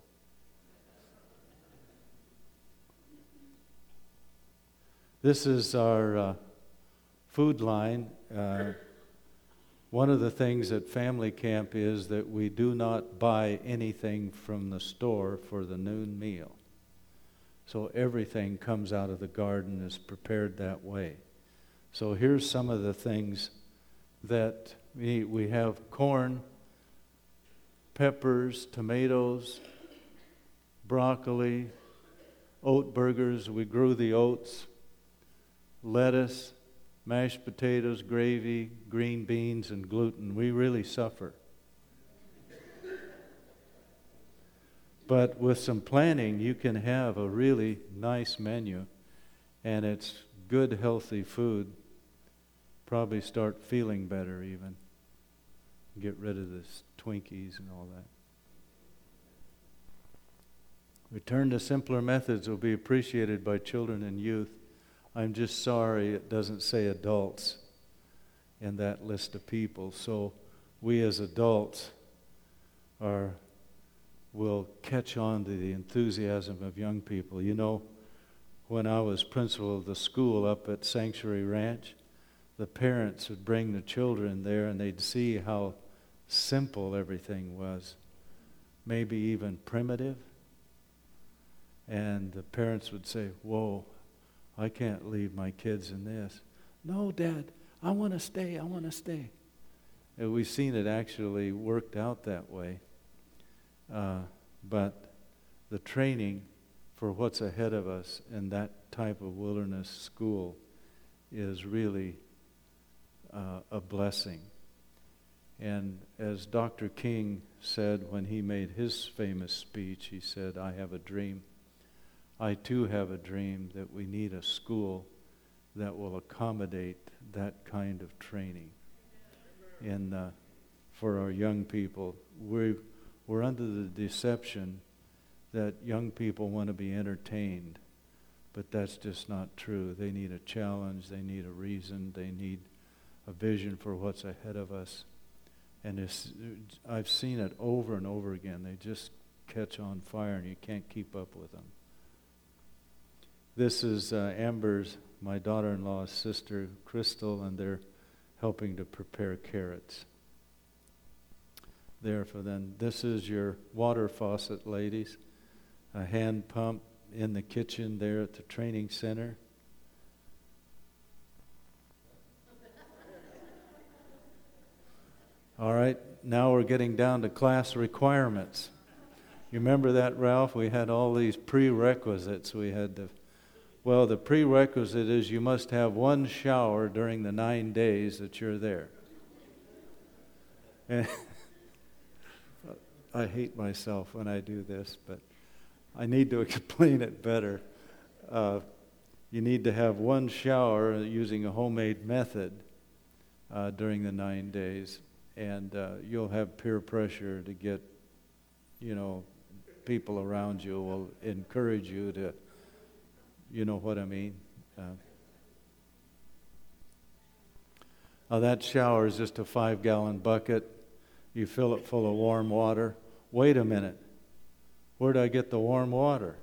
This is our uh, food line. Uh, one of the things at family camp is that we do not buy anything from the store for the noon meal. So everything comes out of the garden, is prepared that way. So here's some of the things that we eat. We have corn, peppers, tomatoes, broccoli, oat burgers. We grew the oats, lettuce, mashed potatoes, gravy, green beans, and gluten. We really suffer. But with some planning, you can have a really nice menu, and it's good, healthy food. Probably start feeling better even. Get rid of the Twinkies and all that. Return to simpler methods will be appreciated by children and youth. I'm just sorry it doesn't say adults in that list of people. So we as adults are will catch on to the enthusiasm of young people. You know, when I was principal of the school up at Sanctuary Ranch, the parents would bring the children there and they'd see how simple everything was, maybe even primitive. And the parents would say, whoa, I can't leave my kids in this. No, Dad, I want to stay, I want to stay. And we've seen it actually worked out that way. Uh, but the training for what's ahead of us in that type of wilderness school is really uh, a blessing. And as Doctor King said when he made his famous speech, he said, I have a dream. I too have a dream that we need a school that will accommodate that kind of training. And uh, for our young people, we've We're under the deception that young people want to be entertained, but that's just not true. They need a challenge, they need a reason, they need a vision for what's ahead of us. And it's, I've seen it over and over again. They just catch on fire and you can't keep up with them. This is uh, Amber's, my daughter-in-law's sister, Crystal, and they're helping to prepare carrots there for them. This is your water faucet, ladies. A hand pump in the kitchen there at the training center. All right, now we're getting down to class requirements. You remember that, Ralph? We had all these prerequisites we had to. Well, the prerequisite is you must have one shower during the nine days that you're there. And I hate myself when I do this, but I need to explain it better. Uh, you need to have one shower using a homemade method uh, during the nine days, and uh, you'll have peer pressure to get, you know, people around you will encourage you to, you know what I mean. Uh, now that shower is just a five-gallon bucket. You fill it full of warm water. Wait a minute. Where'd I get the warm water?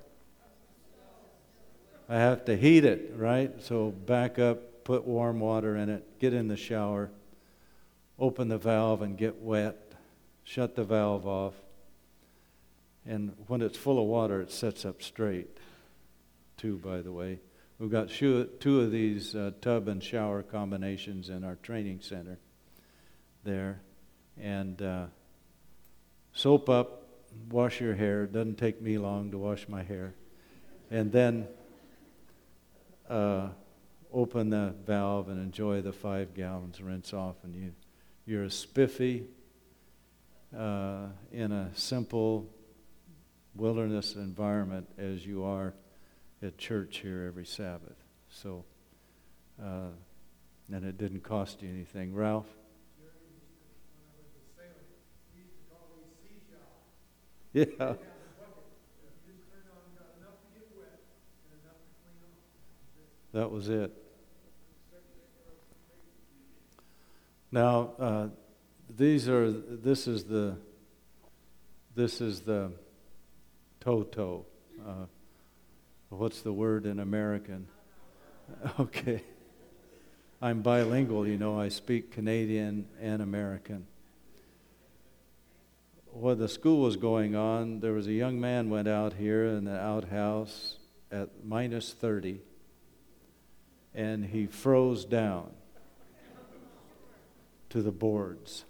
I have to heat it, right? So back up, put warm water in it, get in the shower, open the valve and get wet, shut the valve off. And when it's full of water, it sets up straight, too, by the way. We've got two of these uh, tub and shower combinations in our training center there. And uh, soap up, wash your hair. It doesn't take me long to wash my hair. And then uh, open the valve and enjoy the five gallons, rinse off, and you, you're as spiffy uh, in a simple wilderness environment as you are at church here every Sabbath. So, uh, and it didn't cost you anything. Ralph? Yeah. That was it. Now, uh, these are. This is the. This is the. Toto. Uh, what's the word in American? Okay. I'm bilingual, you know. I speak Canadian and American. While the school was going on, there was a young man went out here in the outhouse at minus thirty, and he froze down to the boards.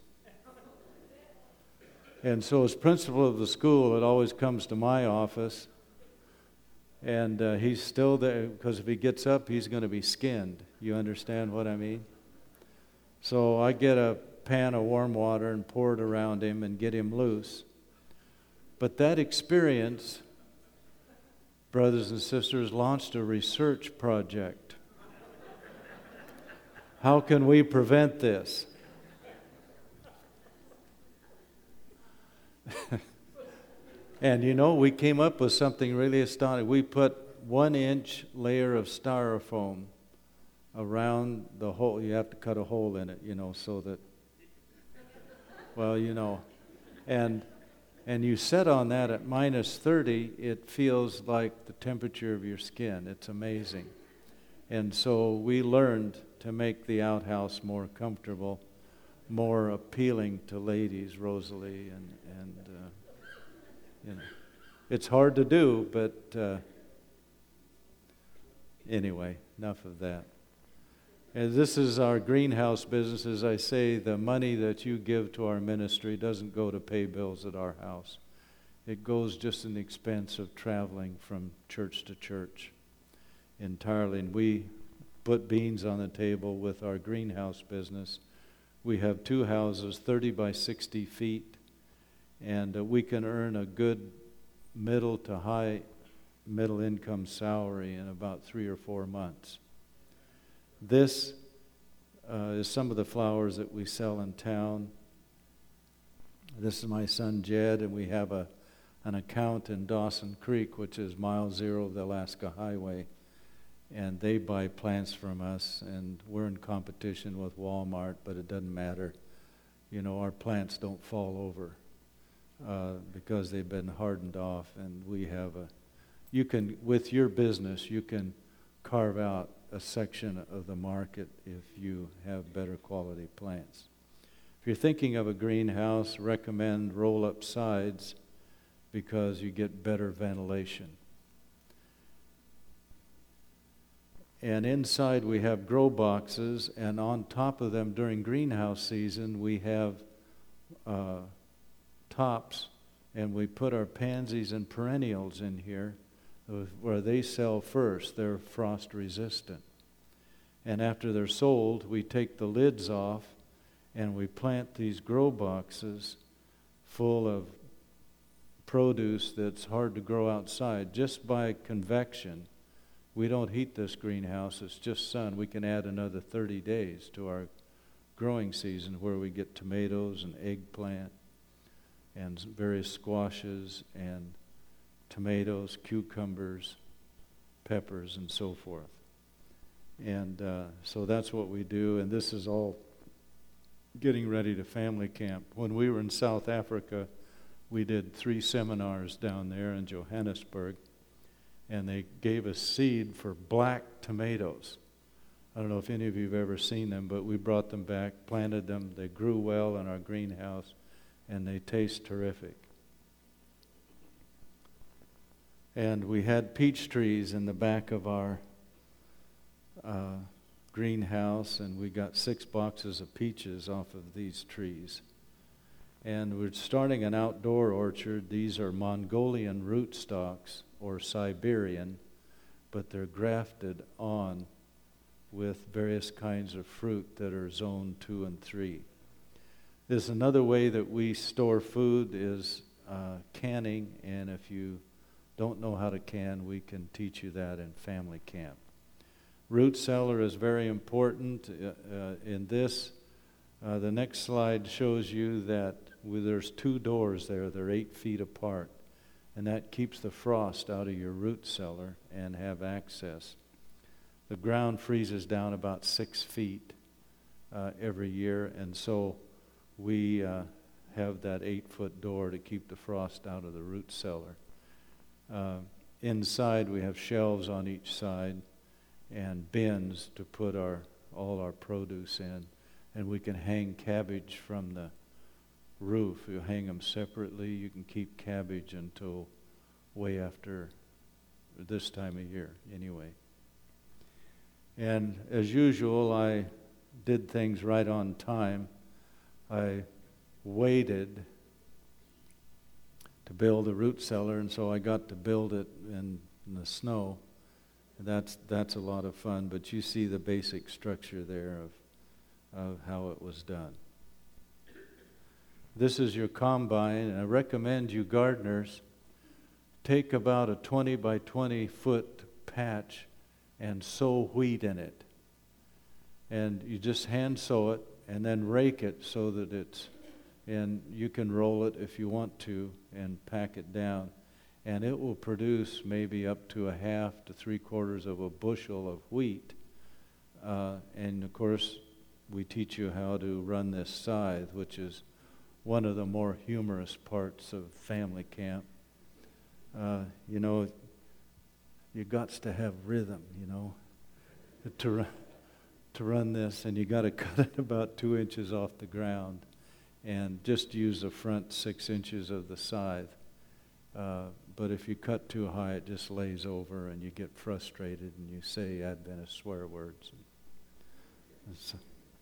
And so as principal of the school, it always comes to my office, and uh, he's still there, because if he gets up, he's going to be skinned. You understand what I mean? So I get a pan of warm water and pour it around him and get him loose. But that experience, brothers and sisters, launched a research project. How can we prevent this? And you know, we came up with something really astonishing. We put one inch layer of styrofoam around the hole. You have to cut a hole in it, you know, so that, well, you know, and and you set on that at minus thirty, it feels like the temperature of your skin. It's amazing. And so we learned to make the outhouse more comfortable, more appealing to ladies, Rosalie, and, and uh, you know, it's hard to do, but uh, anyway, enough of that. And this is our greenhouse business. As I say, the money that you give to our ministry doesn't go to pay bills at our house. It goes just in the expense of traveling from church to church entirely. And we put beans on the table with our greenhouse business. We have two houses, thirty by sixty feet, and uh, we can earn a good middle to high middle income salary in about three or four months. This uh, is some of the flowers that we sell in town. This is my son Jed, and we have a an account in Dawson Creek, which is mile zero of the Alaska Highway, and they buy plants from us, and we're in competition with Walmart, but it doesn't matter. You know, our plants don't fall over uh, because they've been hardened off, and we have a, you can, with your business, you can carve out a section of the market if you have better quality plants. If you're thinking of a greenhouse, recommend roll-up sides because you get better ventilation. And inside we have grow boxes, and on top of them during greenhouse season we have uh, tops And we put our pansies and perennials in here uh, where they sell first. They're frost resistant. And after they're sold, we take the lids off and we plant these grow boxes full of produce that's hard to grow outside just by convection. We don't heat this greenhouse, it's just sun. We can add another thirty days to our growing season where we get tomatoes and eggplant and various squashes and tomatoes, cucumbers, peppers, and so forth. And uh, so that's what we do, and this is all getting ready to family camp. When we were in South Africa, we did three seminars down there in Johannesburg, and they gave us seed for black tomatoes. I don't know if any of you have ever seen them, but we brought them back, planted them. They grew well in our greenhouse, and they taste terrific. And we had peach trees in the back of our uh, greenhouse, and we got six boxes of peaches off of these trees. And we're starting an outdoor orchard. These are Mongolian rootstocks, or Siberian, but they're grafted on with various kinds of fruit that are zone two and three. There's another way that we store food is uh, canning, and if you don't know how to can, we can teach you that in family camp. Root cellar is very important uh, uh, in this. Uh, the next slide shows you that well, there's two doors there. They're eight feet apart, and that keeps the frost out of your root cellar and have access. The ground freezes down about six feet uh, every year, and so we uh, have that eight-foot door to keep the frost out of the root cellar. Uh, inside, we have shelves on each side and bins to put our all our produce in, and we can hang cabbage from the roof. You hang them separately. You can keep cabbage until way after this time of year, anyway. And as usual, I did things right on time. I waited to build a root cellar, and so I got to build it in, in the snow. And that's that's a lot of fun, but you see the basic structure there of, of how it was done. This is your combine, and I recommend you gardeners take about a twenty by twenty foot patch and sow wheat in it. And you just hand sow it and then rake it so that it's, and you can roll it if you want to and pack it down. And it will produce maybe up to a half to three quarters of a bushel of wheat. Uh, and of course, we teach you how to run this scythe, which is one of the more humorous parts of family camp. Uh, you know, you got to have rhythm, you know, to run, to run this, and you got to cut it about two inches off the ground, and just use the front six inches of the scythe. Uh, but if you cut too high, it just lays over, and you get frustrated, and you say Adventist swear words. So,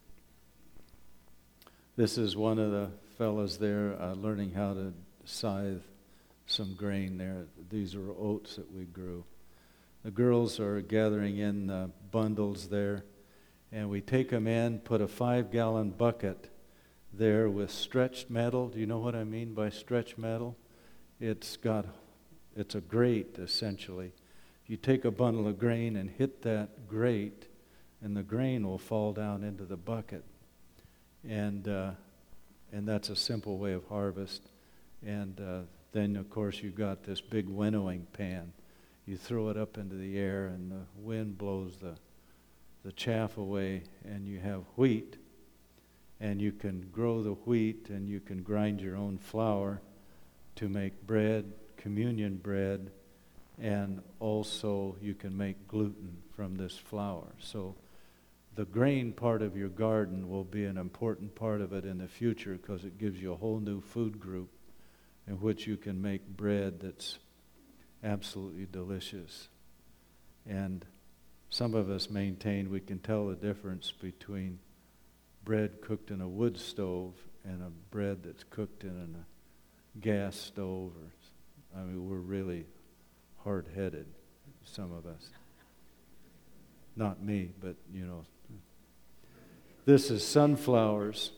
this is one of the fellas there uh, learning how to scythe some grain there. These are oats that we grew. The girls are gathering in uh, bundles there, and we take them in, put a five-gallon bucket there with stretched metal. Do you know what I mean by stretched metal? It's got, it's a grate, essentially. You take a bundle of grain and hit that grate, and the grain will fall down into the bucket. And uh, and that's a simple way of harvest. And uh, then, of course, you've got this big winnowing pan. You throw it up into the air, and the wind blows the the chaff away, and you have wheat. And you can grow the wheat, and you can grind your own flour to make bread, communion bread, and also you can make gluten from this flour. So the grain part of your garden will be an important part of it in the future because it gives you a whole new food group in which you can make bread that's absolutely delicious. And some of us maintain we can tell the difference between bread cooked in a wood stove and a bread that's cooked in an gas stove. Or, I mean, we're really hard-headed, some of us. Not me, but, you know. This is sunflowers.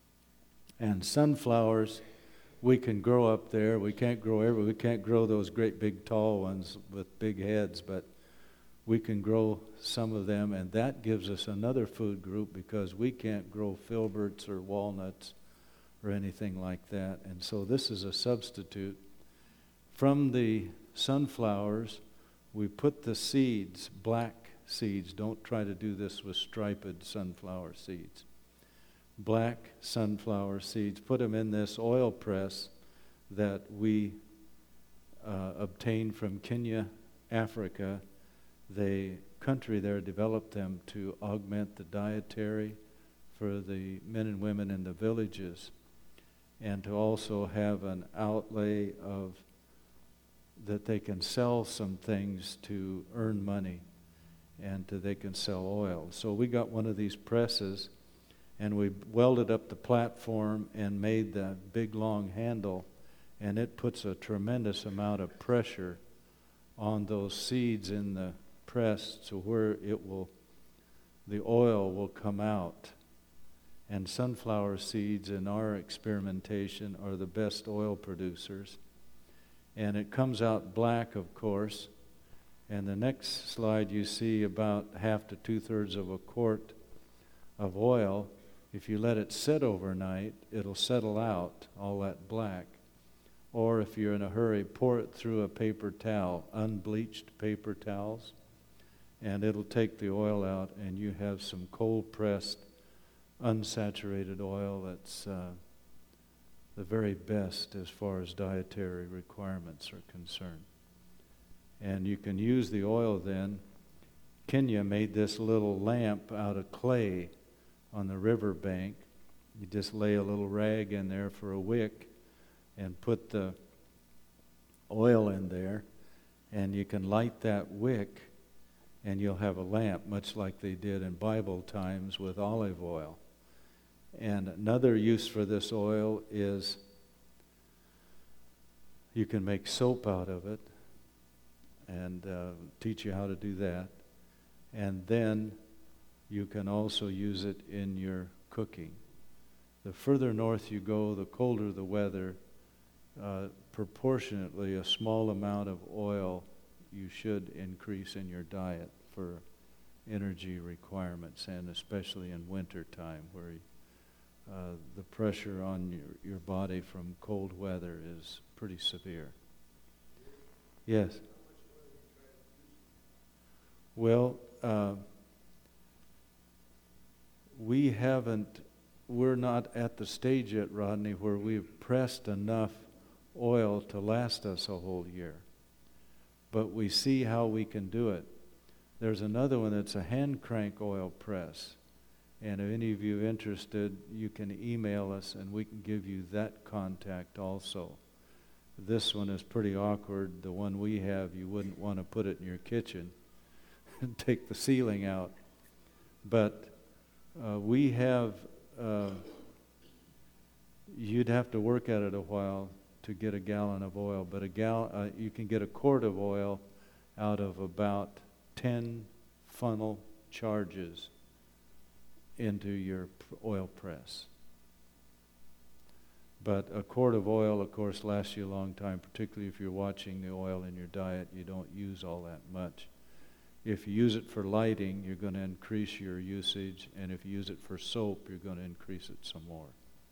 And sunflowers, we can grow up there. We can't grow everywhere. We can't grow those great big tall ones with big heads, but we can grow some of them, and that gives us another food group because we can't grow filberts or walnuts or anything like that. And so this is a substitute. From the sunflowers, we put the seeds, black seeds. Don't try to do this with striped sunflower seeds. Black sunflower seeds, put them in this oil press that we uh, obtained from Kenya, Africa. The country there developed them to augment the dietary for the men and women in the villages, and to also have an outlay of that they can sell some things to earn money, and to, they can sell oil. So we got one of these presses, and we welded up the platform and made the big long handle, and it puts a tremendous amount of pressure on those seeds in the press to where it will, the oil will come out. And sunflower seeds in our experimentation are the best oil producers. And it comes out black, of course. And the next slide you see about half to two-thirds of a quart of oil. If you let it sit overnight, it'll settle out, all that black. Or if you're in a hurry, pour it through a paper towel, unbleached paper towels, and it'll take the oil out, and you have some cold-pressed, unsaturated oil that's uh, the very best as far as dietary requirements are concerned. And you can use the oil then. Kenya made this little lamp out of clay on the river bank. You just lay a little rag in there for a wick and put the oil in there, and you can light that wick, and you'll have a lamp, much like they did in Bible times with olive oil. And another use for this oil is you can make soap out of it, and uh, teach you how to do that. And then you can also use it in your cooking. The further north you go, the colder the weather, uh, proportionately a small amount of oil you should increase in your diet for energy requirements, and especially in winter time where uh, the pressure on your, your body from cold weather is pretty severe. Yes? Well, uh, we haven't, we're not at the stage yet, Rodney, where we've pressed enough oil to last us a whole year. But we see how we can do it. There's another one that's a hand crank oil press. And if any of you are interested, you can email us and we can give you that contact also. This one is pretty awkward. The one we have, you wouldn't want to put it in your kitchen and take the ceiling out. But uh, we have, uh, you'd have to work at it a while to get a gallon of oil, but a gal, uh, you can get a quart of oil out of about ten funnel charges into your oil press. But a quart of oil, of course, lasts you a long time, particularly if you're watching the oil in your diet. You don't use all that much. If you use it for lighting, you're going to increase your usage, and if you use it for soap, you're going to increase it some more.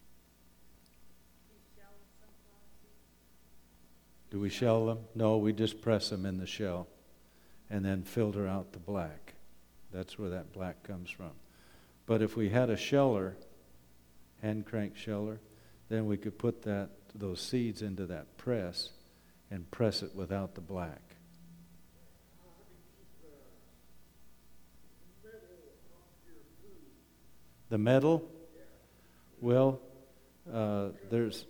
Do we shell them? No, we just press them in the shell and then filter out the black. That's where that black comes from. But if we had a sheller, hand crank sheller, then we could put that those seeds into that press and press it without the black. The metal? Well, uh, there's...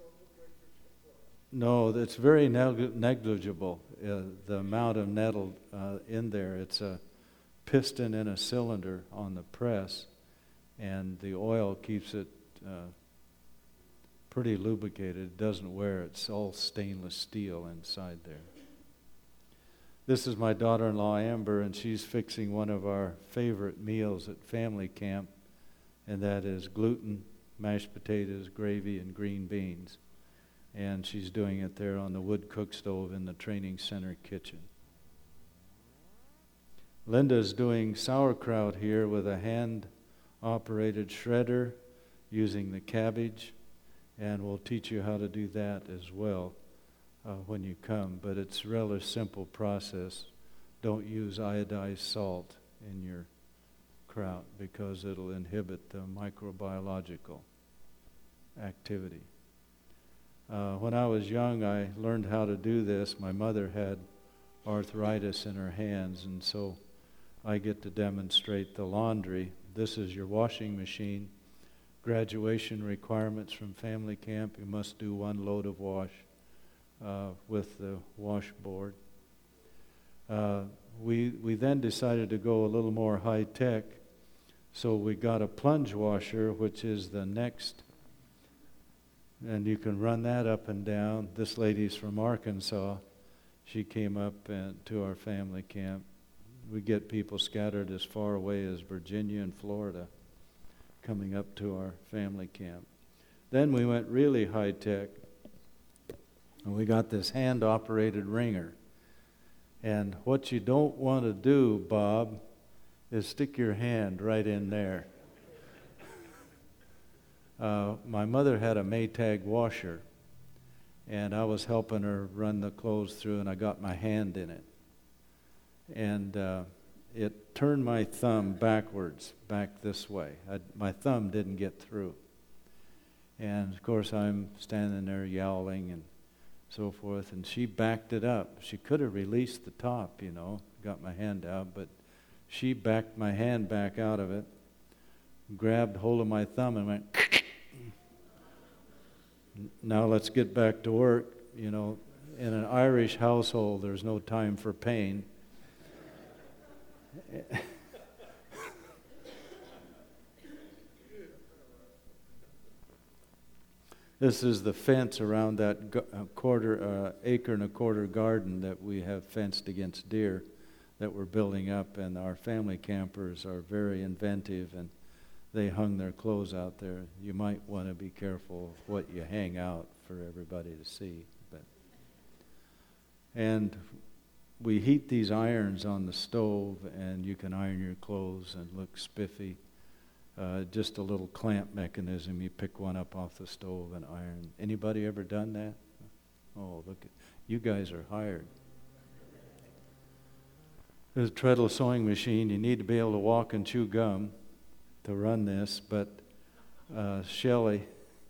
No, it's very neg- negligible, uh, the amount of metal uh, in there. It's a piston in a cylinder on the press, and the oil keeps it uh, pretty lubricated. It doesn't wear. It's all stainless steel inside there. This is my daughter-in-law, Amber, and she's fixing one of our favorite meals at family camp, and that is gluten, mashed potatoes, gravy, and green beans. And she's doing it there on the wood cook stove in the training center kitchen. Linda's doing sauerkraut here with a hand-operated shredder using the cabbage, and we'll teach you how to do that as well uh, when you come. But it's a rather simple process. Don't use iodized salt in your kraut because it'll inhibit the microbiological activity. Uh, when I was young, I learned how to do this. My mother had arthritis in her hands, and so I get to demonstrate the laundry. This is your washing machine. Graduation requirements from family camp. You must do one load of wash uh, with the washboard. Uh, we, we then decided to go a little more high-tech, so we got a plunge washer, which is the next. And you can run that up and down. This lady's from Arkansas. She came up and, to our family camp. We get people scattered as far away as Virginia and Florida coming up to our family camp. Then we went really high-tech, and we got this hand-operated wringer. And what you don't want to do, Bob, is stick your hand right in there. Uh, my mother had a Maytag washer, and I was helping her run the clothes through, and I got my hand in it. And uh, it turned my thumb backwards, back this way. I, my thumb didn't get through. And, of course, I'm standing there yowling and so forth, and she backed it up. She could have released the top, you know, got my hand out, but she backed my hand back out of it, grabbed hold of my thumb and went, now let's get back to work. You know, in an Irish household, there's no time for pain. This is the fence around that gu- uh, quarter uh, acre and a quarter garden that we have fenced against deer that we're building up, and our family campers are very inventive, and they hung their clothes out there. You might want to be careful of what you hang out for everybody to see. But and we heat these irons on the stove, and you can iron your clothes and look spiffy. Uh, just a little clamp mechanism. You pick one up off the stove and iron. Anybody ever done that? Oh, look, at, you guys are hired. There's a treadle sewing machine. You need to be able to walk and chew gum to run this, but uh, Shelley,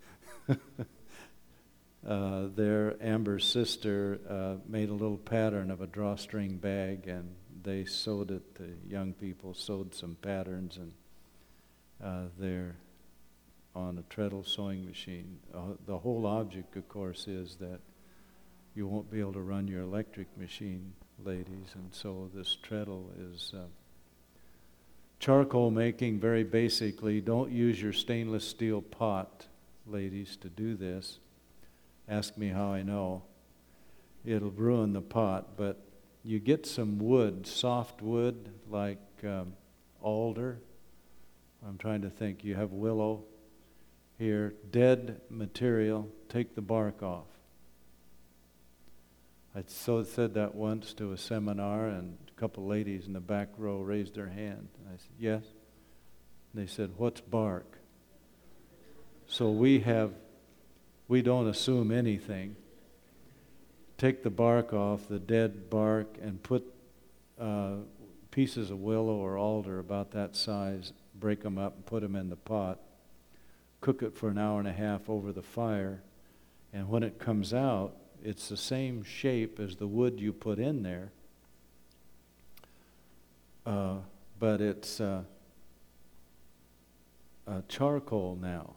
uh, their Amber's sister, uh, made a little pattern of a drawstring bag, and they sewed it. The young people sewed some patterns, and uh, they're on a treadle sewing machine. Uh, the whole object, of course, is that you won't be able to run your electric machine, ladies, and so this treadle is uh, charcoal making. Very basically, don't use your stainless steel pot, ladies, to do this. Ask me how I know. It'll ruin the pot, but you get some wood, soft wood like um, alder. I'm trying to think. You have willow here, dead material. Take the bark off. I so said that once to a seminar, and a couple ladies in the back row raised their hand. And I said, yes. And they said, what's bark? So we have, we don't assume anything. Take the bark off, the dead bark, and put uh, pieces of willow or alder about that size, break them up and put them in the pot. Cook it for an hour and a half over the fire, and when it comes out, it's the same shape as the wood you put in there, uh, but it's uh, uh, charcoal now.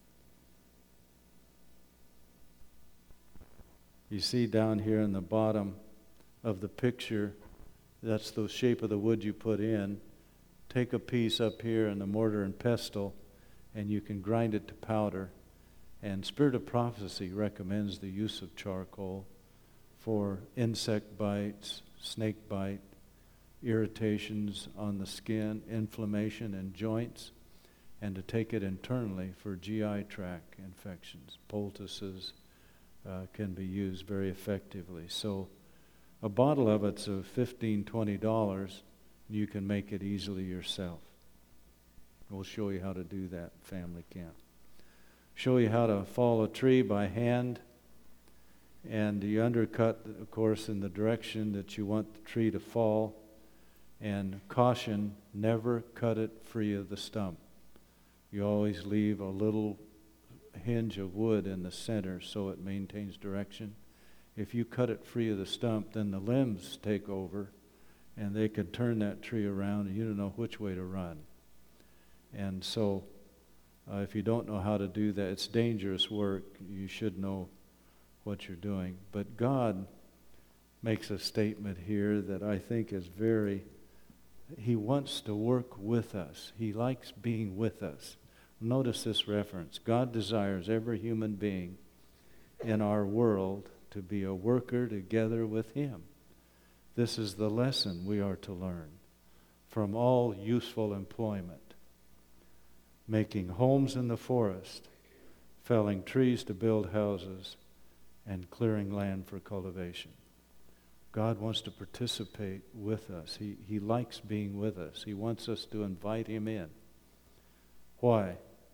You see down here in the bottom of the picture, that's the shape of the wood you put in. Take a piece up here in the mortar and pestle, and you can grind it to powder, And Spirit of Prophecy recommends the use of charcoal for insect bites, snake bite, irritations on the skin, inflammation in joints, and to take it internally for G I tract infections. Poultices uh, can be used very effectively. So a bottle of it's of fifteen dollars, twenty dollars. You can make it easily yourself. We'll show you how to do that, family camp. Show you how to fall a tree by hand. And you undercut, of course, in the direction that you want the tree to fall. And caution, never cut it free of the stump. You always leave a little hinge of wood in the center so it maintains direction. If you cut it free of the stump, then the limbs take over and they can turn that tree around and you don't know which way to run. And so uh, if you don't know how to do that, it's dangerous work. You should know what you're doing. But God makes a statement here that I think is very, He wants to work with us. He likes being with us. Notice this reference. God desires every human being in our world to be a worker together with Him. This is the lesson we are to learn from all useful employment. Making homes in the forest, felling trees to build houses, and clearing land for cultivation. God wants to participate with us. He, he likes being with us. He wants us to invite Him in. Why?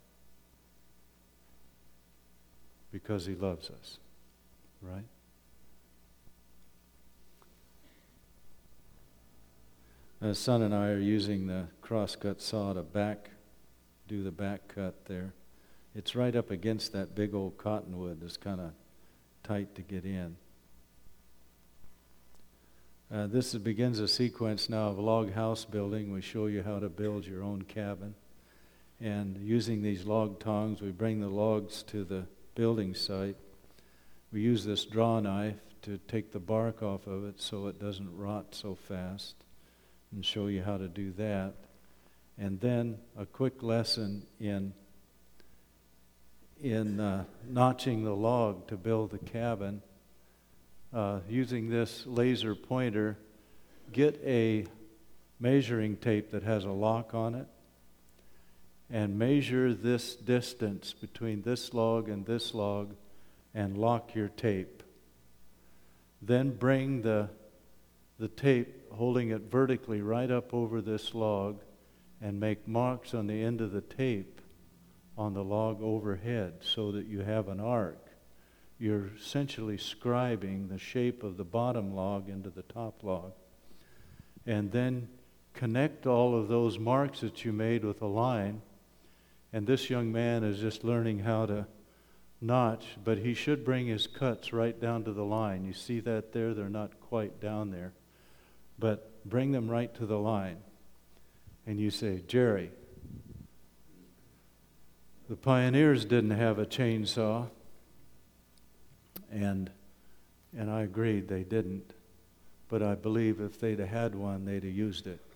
Because He loves us, right? My son and I are using the crosscut saw to back, do the back cut there. It's right up against that big old cottonwood that's kind of tight to get in. Uh, this is, begins a sequence now of log house building. We show you how to build your own cabin. And using these log tongs, we bring the logs to the building site. We use this draw knife to take the bark off of it so it doesn't rot so fast, and show you how to do that. And then a quick lesson in in uh, notching the log to build the cabin. Uh, using this laser pointer, get a measuring tape that has a lock on it and measure this distance between this log and this log and lock your tape. Then bring the, the tape, holding it vertically right up over this log, and make marks on the end of the tape on the log overhead so that you have an arc. You're essentially scribing the shape of the bottom log into the top log. And then connect all of those marks that you made with a line. And this young man is just learning how to notch, but he should bring his cuts right down to the line. You see that there? They're not quite down there. But bring them right to the line. And you say, Jerry, the pioneers didn't have a chainsaw. And and I agreed they didn't. But I believe if they'd have had one, they'd have used it.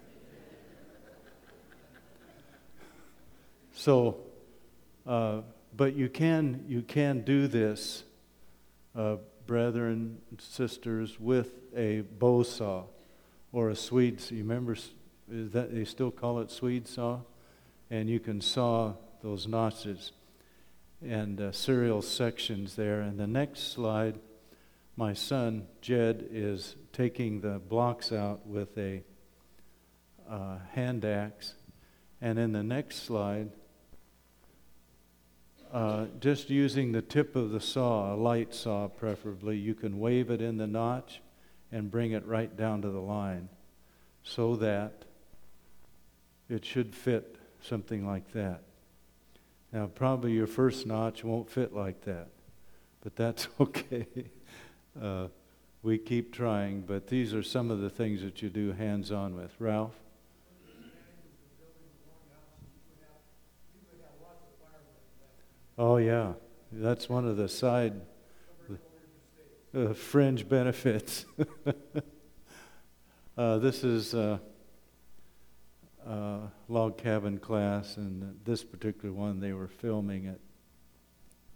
So, uh, but you can you can do this, uh, brethren, sisters, with a bow saw or a Swede. You remember is that they still call it Swede saw, and you can saw those notches and uh, serial sections there. And the next slide, my son Jed is taking the blocks out with a uh, hand axe, and in the next slide, uh, just using the tip of the saw, a light saw preferably, you can wave it in the notch and bring it right down to the line so that it should fit something like that. Now, probably your first notch won't fit like that, but that's okay. Uh, we keep trying, but these are some of the things that you do hands-on with. Ralph? Oh, yeah. That's one of the side uh, fringe benefits. uh, this is uh, uh, log cabin class, and this particular one, they were filming it.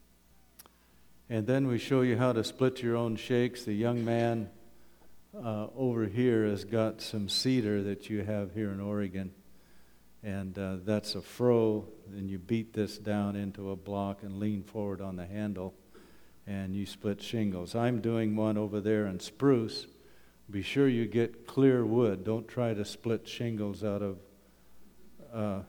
And then we show you how to split your own shakes. The young man uh, over here has got some cedar that you have here in Oregon. And uh, that's a froe, and you beat this down into a block and lean forward on the handle, and you split shingles. I'm doing one over there in spruce. Be sure you get clear wood. Don't try to split shingles out of uh,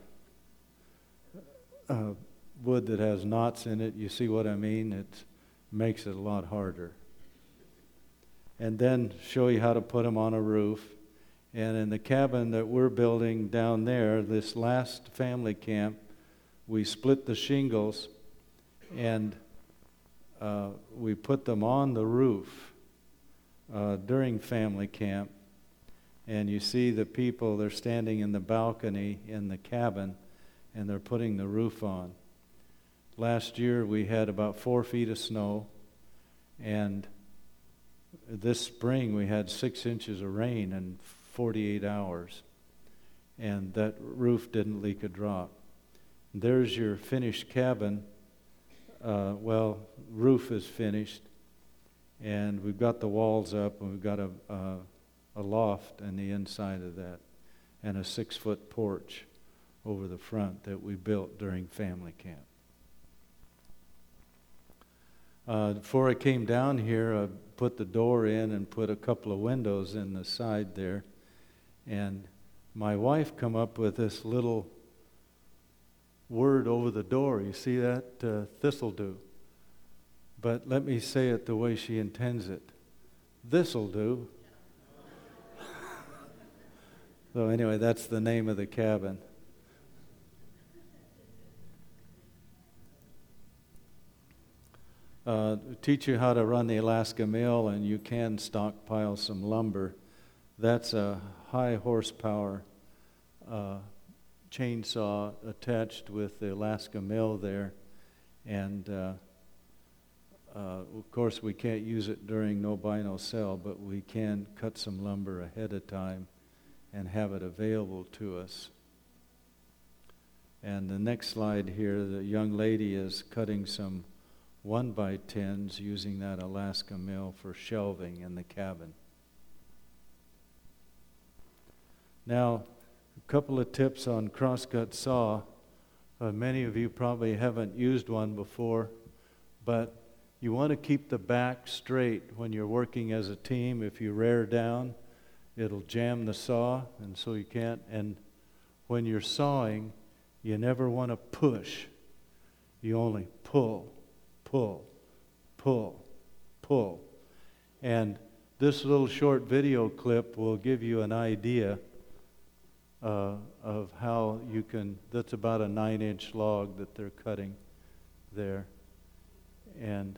uh, wood that has knots in it. You see what I mean? It makes it a lot harder. And then show you how to put them on a roof. And in the cabin that we're building down there, this last family camp, we split the shingles and uh, we put them on the roof uh, during family camp. And you see the people, they're standing in the balcony in the cabin and they're putting the roof on. Last year we had about four feet of snow, and this spring we had six inches of rain in forty-eight hours, and that roof didn't leak a drop. There's your finished cabin. Uh, well, roof is finished, and we've got the walls up, and we've got a, a, a loft on the inside of that, and a six-foot porch over the front that we built during family camp. Uh, before I came down here, I put the door in and put a couple of windows in the side there. And my wife come up with this little word over the door. You see that? Uh, this'll-do. But let me say it the way she intends it. This'll do. So anyway, that's the name of the cabin. Uh, teach you how to run the Alaska mill, and you can stockpile some lumber. That's a high horsepower uh, chainsaw attached with the Alaska mill there, and uh, uh, of course we can't use it during no buy no sell, but we can cut some lumber ahead of time and have it available to us. And the next slide here, the young lady is cutting some one by tens using that Alaska mill for shelving in the cabin. Now, a couple of tips on crosscut saw. Uh, many of you probably haven't used one before, but you want to keep the back straight when you're working as a team. If you rear down, it'll jam the saw, and so you can't. And when you're sawing, you never want to push. You only pull. Pull, pull, pull. And this little short video clip will give you an idea uh, of how you can, that's about a nine inch log that they're cutting there. And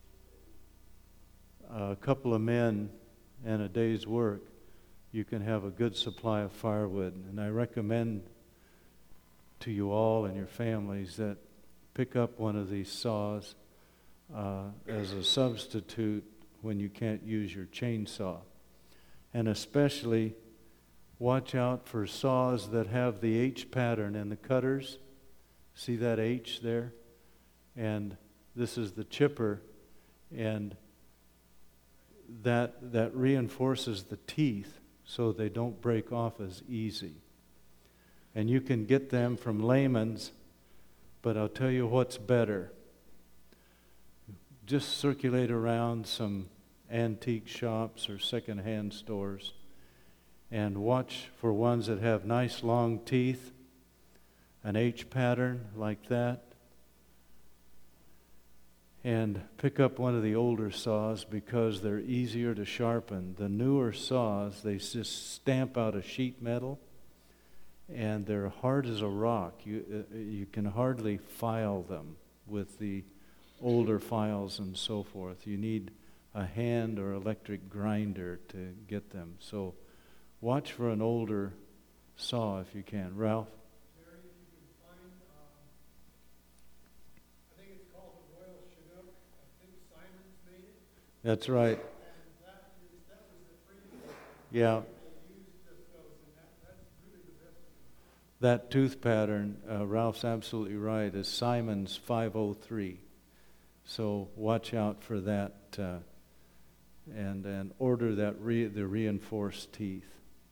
a couple of men and a day's work, you can have a good supply of firewood. And I recommend to you all and your families that pick up one of these saws Uh, as a substitute when you can't use your chainsaw. And especially watch out for saws that have the H pattern in the cutters. See that H there? And this is the chipper, and that that reinforces the teeth so they don't break off as easy. And you can get them from Layman's, but I'll tell you what's better. Just circulate around some antique shops or secondhand stores and watch for ones that have nice long teeth, an H pattern like that, and pick up one of the older saws because they're easier to sharpen. The newer saws, they just stamp out a sheet metal, and they're hard as a rock. You, uh, you can hardly file them with the older files and so forth. You need a hand or electric grinder to get them. So watch for an older saw if you can. Ralph? Jerry, if you can find, um, I think it's called the Royal Chinook. I think Simon's made it. That's right. And that, is, that was the previous. Yeah. They used just those, and that, that's really the best one. That tooth pattern, uh, Ralph's absolutely right, is Simon's five oh three. So watch out for that, uh, and and order that re- the reinforced teeth.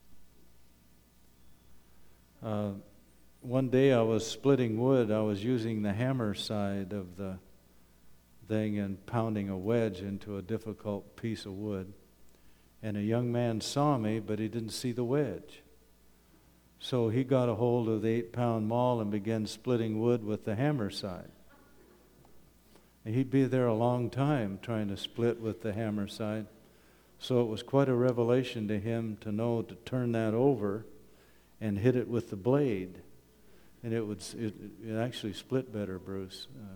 Uh, one day I was splitting wood. I was using the hammer side of the thing and pounding a wedge into a difficult piece of wood. And a young man saw me, but he didn't see the wedge. So he got a hold of the eight-pound maul and began splitting wood with the hammer side. And he'd be there a long time trying to split with the hammer side. So it was quite a revelation to him to know to turn that over and hit it with the blade. And it would it, it actually split better, Bruce. Uh,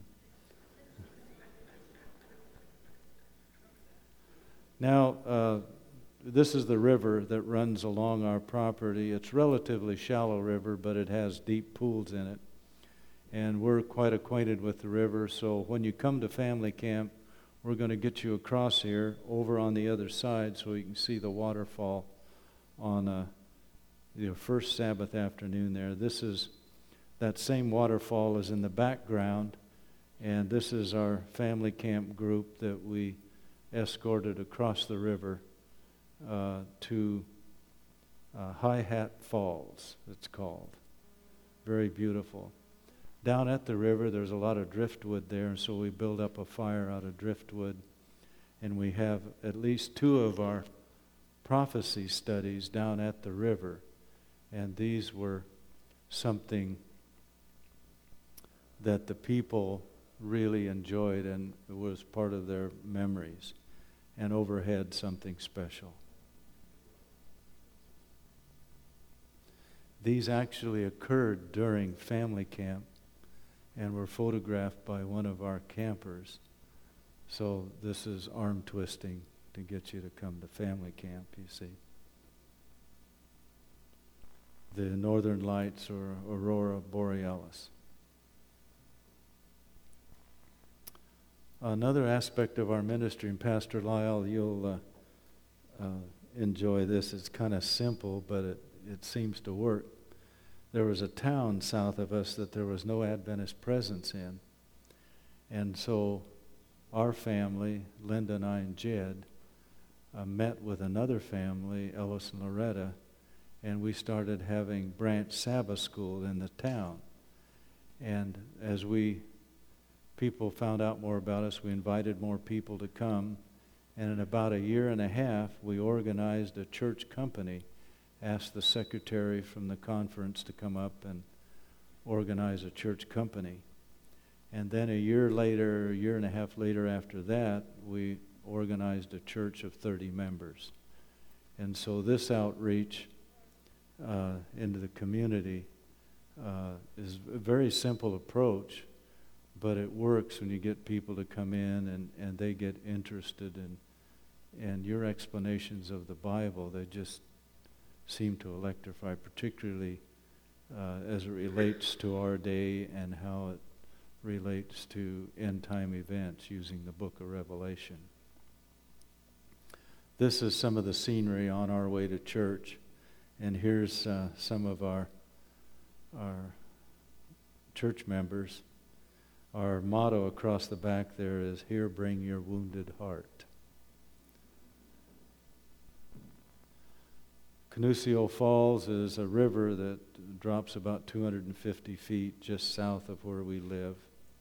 now, uh, this is the river that runs along our property. It's a relatively shallow river, but it has deep pools in it. And we're quite acquainted with the river, so when you come to family camp, we're going to get you across here, over on the other side, so you can see the waterfall on uh, the first Sabbath afternoon there. This is, that same waterfall is in the background, and this is our family camp group that we escorted across the river uh, to uh, High Hat Falls, it's called. Very beautiful. Down at the river, there's a lot of driftwood there, and so we build up a fire out of driftwood. And we have at least two of our prophecy studies down at the river. And these were something that the people really enjoyed, and it was part of their memories. And overhead, something special. These actually occurred during family camp and were photographed by one of our campers. So this is arm twisting to get you to come to family camp, you see. The Northern Lights or Aurora Borealis. Another aspect of our ministry, and Pastor Lyle, you'll uh, uh, enjoy this. It's kind of simple, but it, it seems to work. There was a town south of us that there was no Adventist presence in. And so our family, Linda and I and Jed, uh, met with another family, Ellis and Loretta, and we started having branch Sabbath school in the town. And as we, people found out more about us, we invited more people to come. And in about a year and a half, we organized a church company, asked the secretary from the conference to come up and organize a church company. And then a year later, a year and a half later after that, we organized a church of thirty members. And so this outreach uh, into the community uh, is a very simple approach, but it works when you get people to come in and, and they get interested in, and your explanations of the Bible, they just seem to electrify, particularly uh, as it relates to our day and how it relates to end-time events using the book of Revelation. This is some of the scenery on our way to church, and here's uh, some of our our church members. Our motto across the back there is, "Here, bring your wounded heart." Canusio Falls is a river that drops about two hundred fifty feet just south of where we live.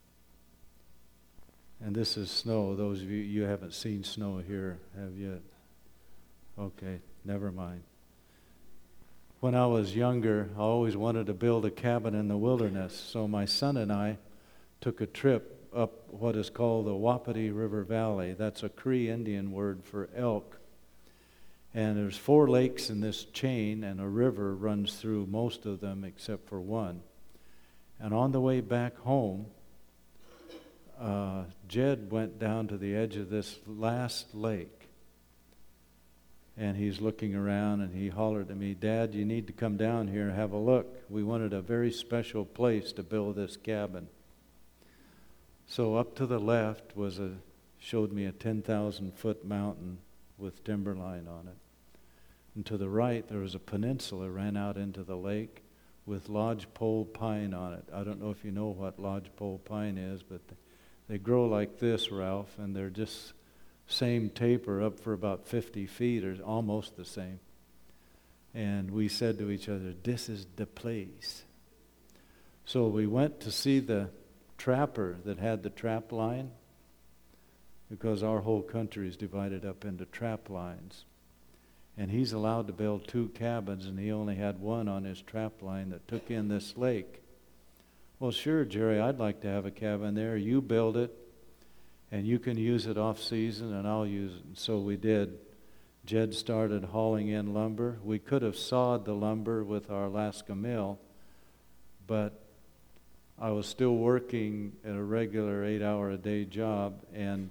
And this is snow. Those of you, you haven't seen snow here, have you? Okay, never mind. When I was younger, I always wanted to build a cabin in the wilderness. So my son and I took a trip up what is called the Wapiti River Valley. That's a Cree Indian word for elk. And there's four lakes in this chain, and a river runs through most of them except for one. And on the way back home, uh, Jed went down to the edge of this last lake. And he's looking around, and he hollered at me, "Dad, you need to come down here and have a look. We wanted a very special place to build this cabin." So up to the left was a, showed me a ten thousand foot mountain with timberline on it. And to the right, there was a peninsula ran out into the lake with lodgepole pine on it. I don't know if you know what lodgepole pine is, but They grow like this, Ralph, and they're just same taper up for about fifty feet or almost the same. And we said to each other, this is the place. So we went to see the trapper that had the trap line, because our whole country is divided up into trap lines. And he's allowed to build two cabins, and he only had one on his trap line that took in this lake. Well, sure, Jerry, I'd like to have a cabin there. You build it, and you can use it off-season, and I'll use it. And so we did. Jed started hauling in lumber. We could have sawed the lumber with our Alaska mill, but I was still working at a regular eight-hour-a-day job, and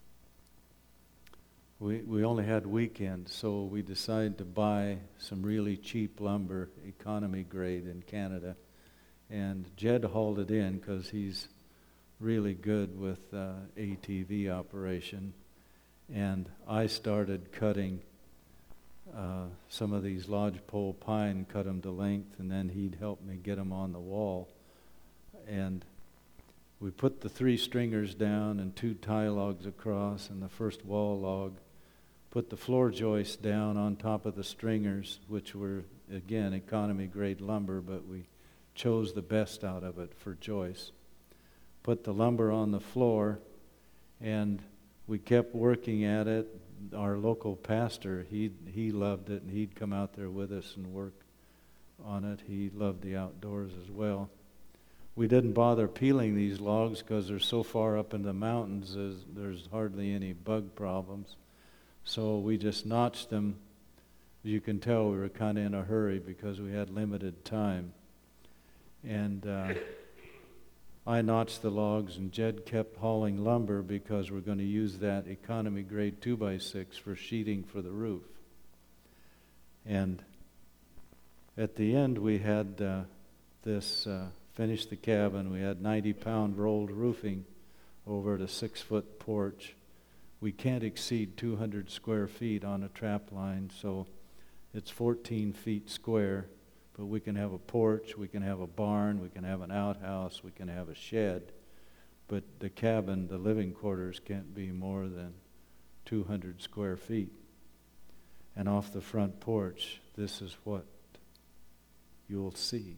we we only had weekends, so we decided to buy some really cheap lumber, economy grade in Canada. And Jed hauled it in because he's really good with uh, A T V operation. And I started cutting uh, some of these lodgepole pine, cut them to length, and then he'd help me get them on the wall. And we put the three stringers down and two tie logs across and the first wall log. Put the floor joists down on top of the stringers, which were, again, economy grade lumber, but we chose the best out of it for joists. Put the lumber on the floor, and we kept working at it. Our local pastor, he he loved it, and he'd come out there with us and work on it. He loved the outdoors as well. We didn't bother peeling these logs because they're so far up in the mountains, there's, there's hardly any bug problems. So we just notched them. You can tell we were kind of in a hurry because we had limited time. And uh, I notched the logs, and Jed kept hauling lumber because we're going to use that economy grade two by six for sheeting for the roof. And at the end we had uh, this, uh, finished the cabin. We had ninety pound rolled roofing over at a six foot porch. We can't exceed two hundred square feet on a trap line, so it's fourteen feet square. But we can have a porch, we can have a barn, we can have an outhouse, we can have a shed. But the cabin, the living quarters, can't be more than two hundred square feet. And off the front porch, this is what you'll see.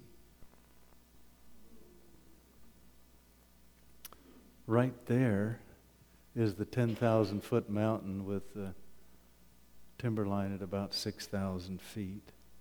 Right there is the ten thousand foot mountain with the timberline at about six thousand feet.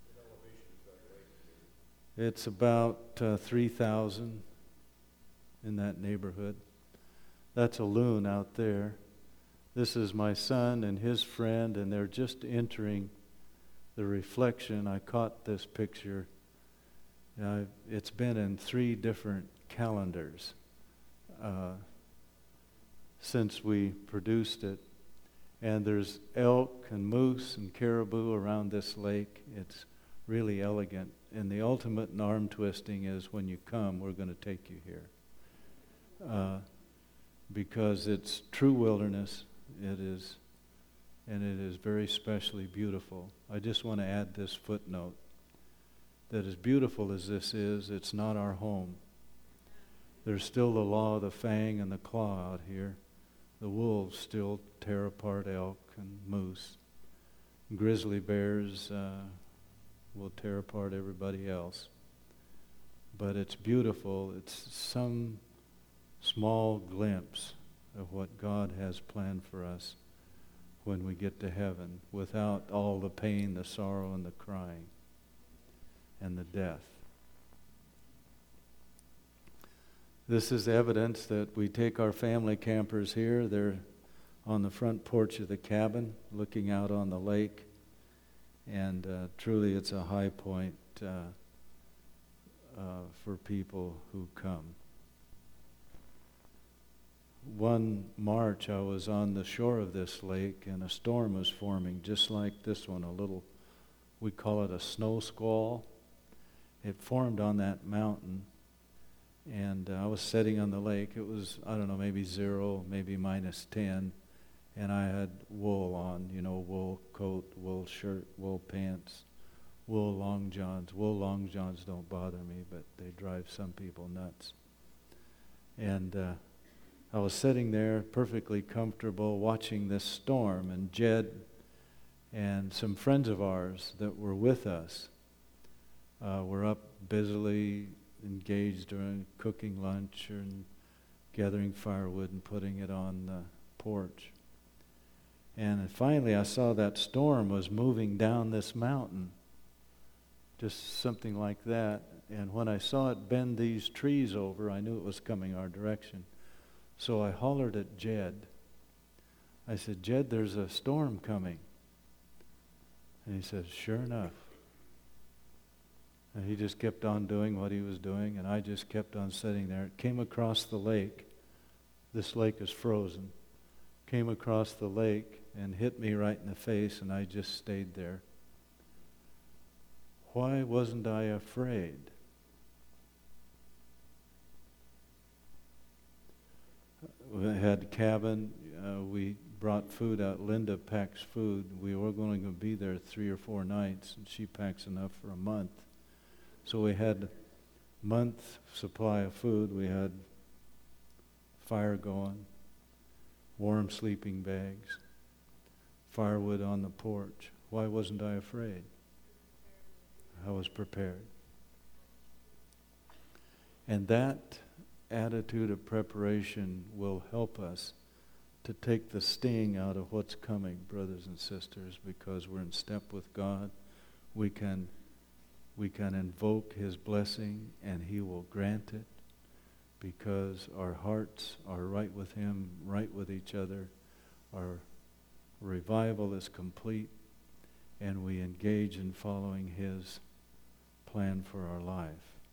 It's about uh, three thousand in that neighborhood. That's a loon out there. This is my son and his friend, and they're just entering the reflection. I caught this picture. Uh, it's been in three different calendars uh, since we produced it. And there's elk and moose and caribou around this lake. It's really elegant. And the ultimate in arm twisting is when you come, we're going to take you here. Uh, because it's true wilderness. It is, and it is very specially beautiful. I just want to add this footnote, that as beautiful as this is, it's not our home. There's still the law of the fang and the claw out here. The wolves still tear apart elk and moose. Grizzly bears uh, will tear apart everybody else. But it's beautiful. It's some small glimpse of what God has planned for us when we get to heaven, without all the pain, the sorrow, and the crying, and the death. This is evidence that we take our family campers here. They're on the front porch of the cabin, looking out on the lake. And uh, truly it's a high point uh, uh, for people who come. One March I was on the shore of this lake, and a storm was forming just like this one, a little, we call it a snow squall. It formed on that mountain, and uh, I was sitting on the lake. It was, I don't know, maybe zero, maybe minus ten. And I had wool on, you know, wool coat, wool shirt, wool pants, wool long johns. Wool long johns don't bother me, but they drive some people nuts. And uh, I was sitting there perfectly comfortable watching this storm, and Jed and some friends of ours that were with us uh, were up busily engaged during cooking lunch and gathering firewood and putting it on the porch. And finally I saw that storm was moving down this mountain, just something like that. And when I saw it bend these trees over, I knew it was coming our direction. So I hollered at Jed. I said, Jed, there's a storm coming. And he says, sure enough. And he just kept on doing what he was doing, and I just kept on sitting there. It came across the lake. This lake is frozen. Came across the lake and hit me right in the face, and I just stayed there. Why wasn't I afraid? We had a cabin. Uh, we brought food out. Linda packs food. We were going to be there three or four nights, and she packs enough for a month. So we had a month supply of food. We had fire going, warm sleeping bags, firewood on the porch. Why wasn't I afraid? I was prepared. And that attitude of preparation will help us to take the sting out of what's coming, brothers and sisters, because we're in step with God. We can we can invoke His blessing, and He will grant it, because our hearts are right with Him, right with each other. Our revival is complete, and we engage in following His plan for our life.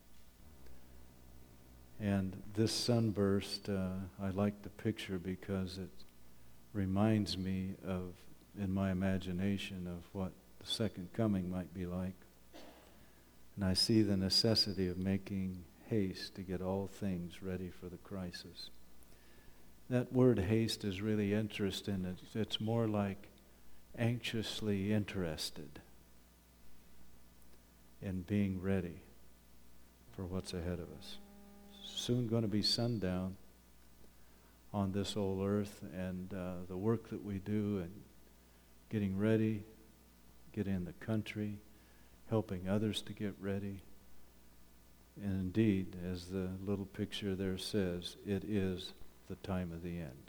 And this sunburst, uh, I like the picture because it reminds me of, in my imagination, of what the second coming might be like. And I see the necessity of making haste to get all things ready for the crisis. That word haste is really interesting. It's, it's more like anxiously interested in being ready for what's ahead of us. Soon going to be sundown on this old earth, and uh, the work that we do and getting ready, getting in the country, helping others to get ready. And indeed, as the little picture there says, it is the time of the end.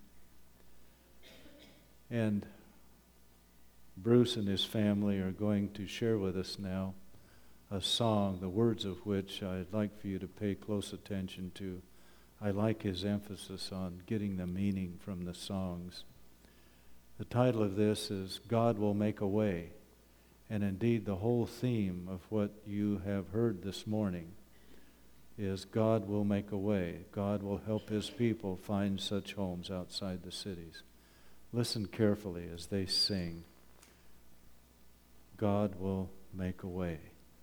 And Bruce and his family are going to share with us now a song, the words of which I'd like for you to pay close attention to. I like his emphasis on getting the meaning from the songs. The title of this is God Will Make a Way. And indeed, the whole theme of what you have heard this morning is God will make a way. God will help His people find such homes outside the cities. Listen carefully as they sing. God will make a way.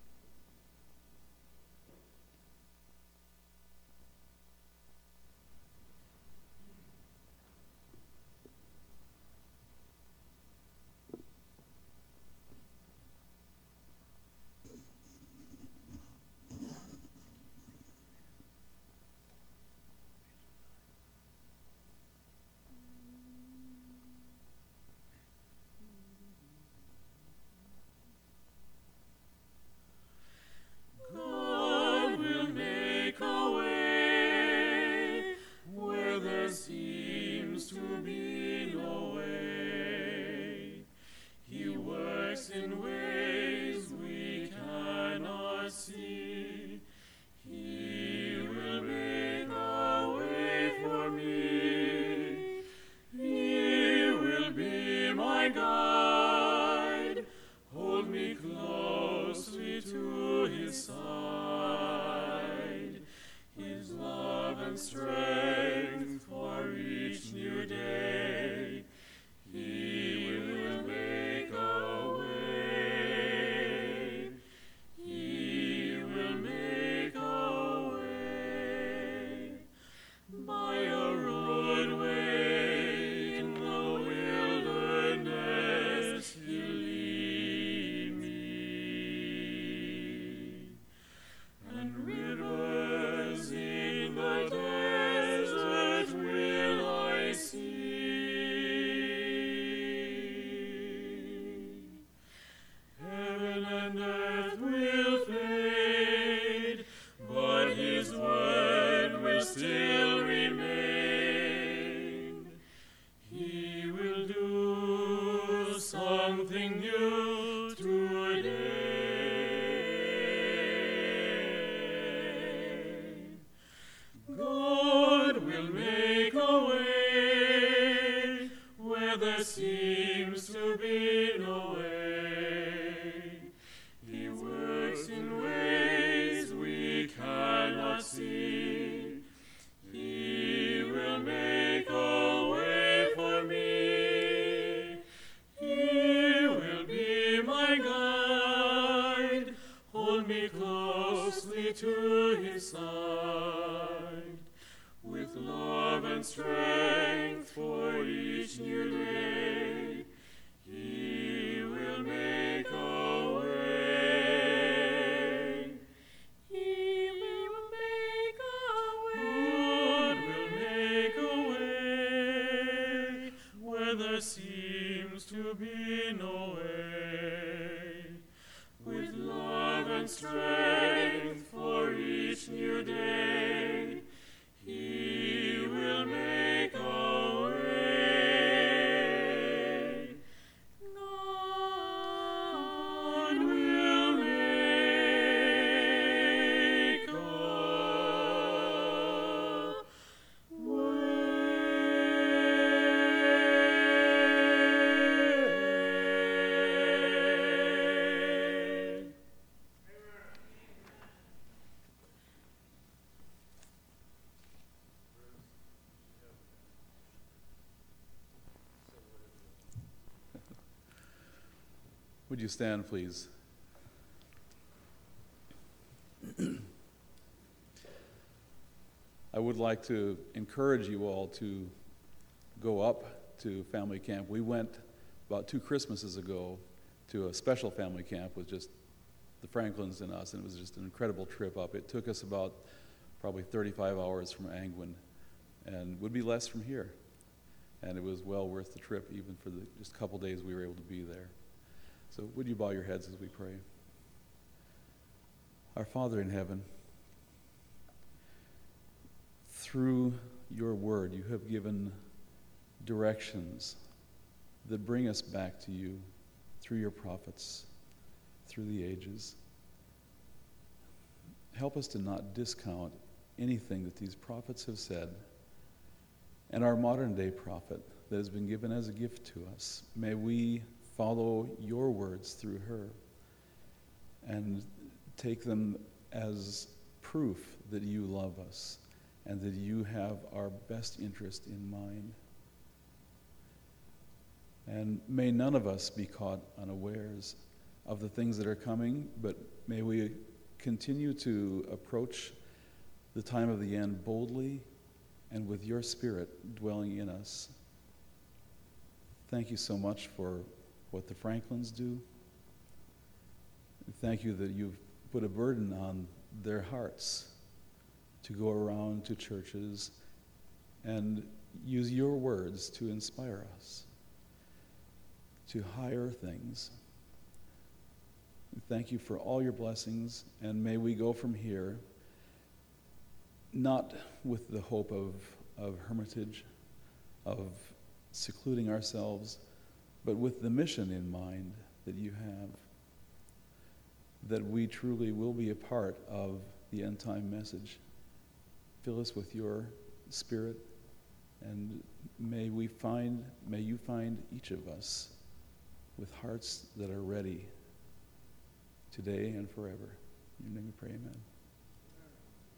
God will make a way where there seems to be no way. He works in ways we cannot see. He will make a way for me. He will be my guide. Hold me closely to His side. His love and strength for each new day. He will make a way. He will make a way. By a roadway in the wilderness He'll lead me. And rivers in the desert will and earth will fade, but his word will still remain. He will do something new today. God will make a way where there seems to be no way. He works in ways we cannot see. He will make a way for me. He will be my guide, hold me closely to his side, with love and strength for each new day. He will make a way. He will make a way. God will make a way where there seems to be no way. With love and strength for each new day, He will make a way. God will make a way. Would you stand, please? I would like to encourage you all to go up to family camp. We went about two Christmases ago to a special family camp with just the Franklins and us, and it was just an incredible trip up. It took us about probably thirty-five hours from Angwin, and would be less from here. And it was well worth the trip, even for the just couple days we were able to be there. So would you bow your heads as we pray? Our Father in heaven, through your word, you have given directions that bring us back to you through your prophets, through the ages. Help us to not discount anything that these prophets have said, and our modern day prophet that has been given as a gift to us. May we follow your words through her and take them as proof that you love us and that you have our best interest in mind. And may none of us be caught unawares of the things that are coming, but may we continue to approach the time of the end boldly and with your Spirit dwelling in us. Thank you so much for what the Franklins do. Thank you that you've put a burden on their hearts to go around to churches and use your words to inspire us to higher things. Thank you for all your blessings, and may we go from here not with the hope of, of hermitage, of secluding ourselves, but with the mission in mind that you have, that we truly will be a part of the end time message. Fill us with your Spirit, and may we find, may you find each of us with hearts that are ready today and forever. In your name we pray, amen.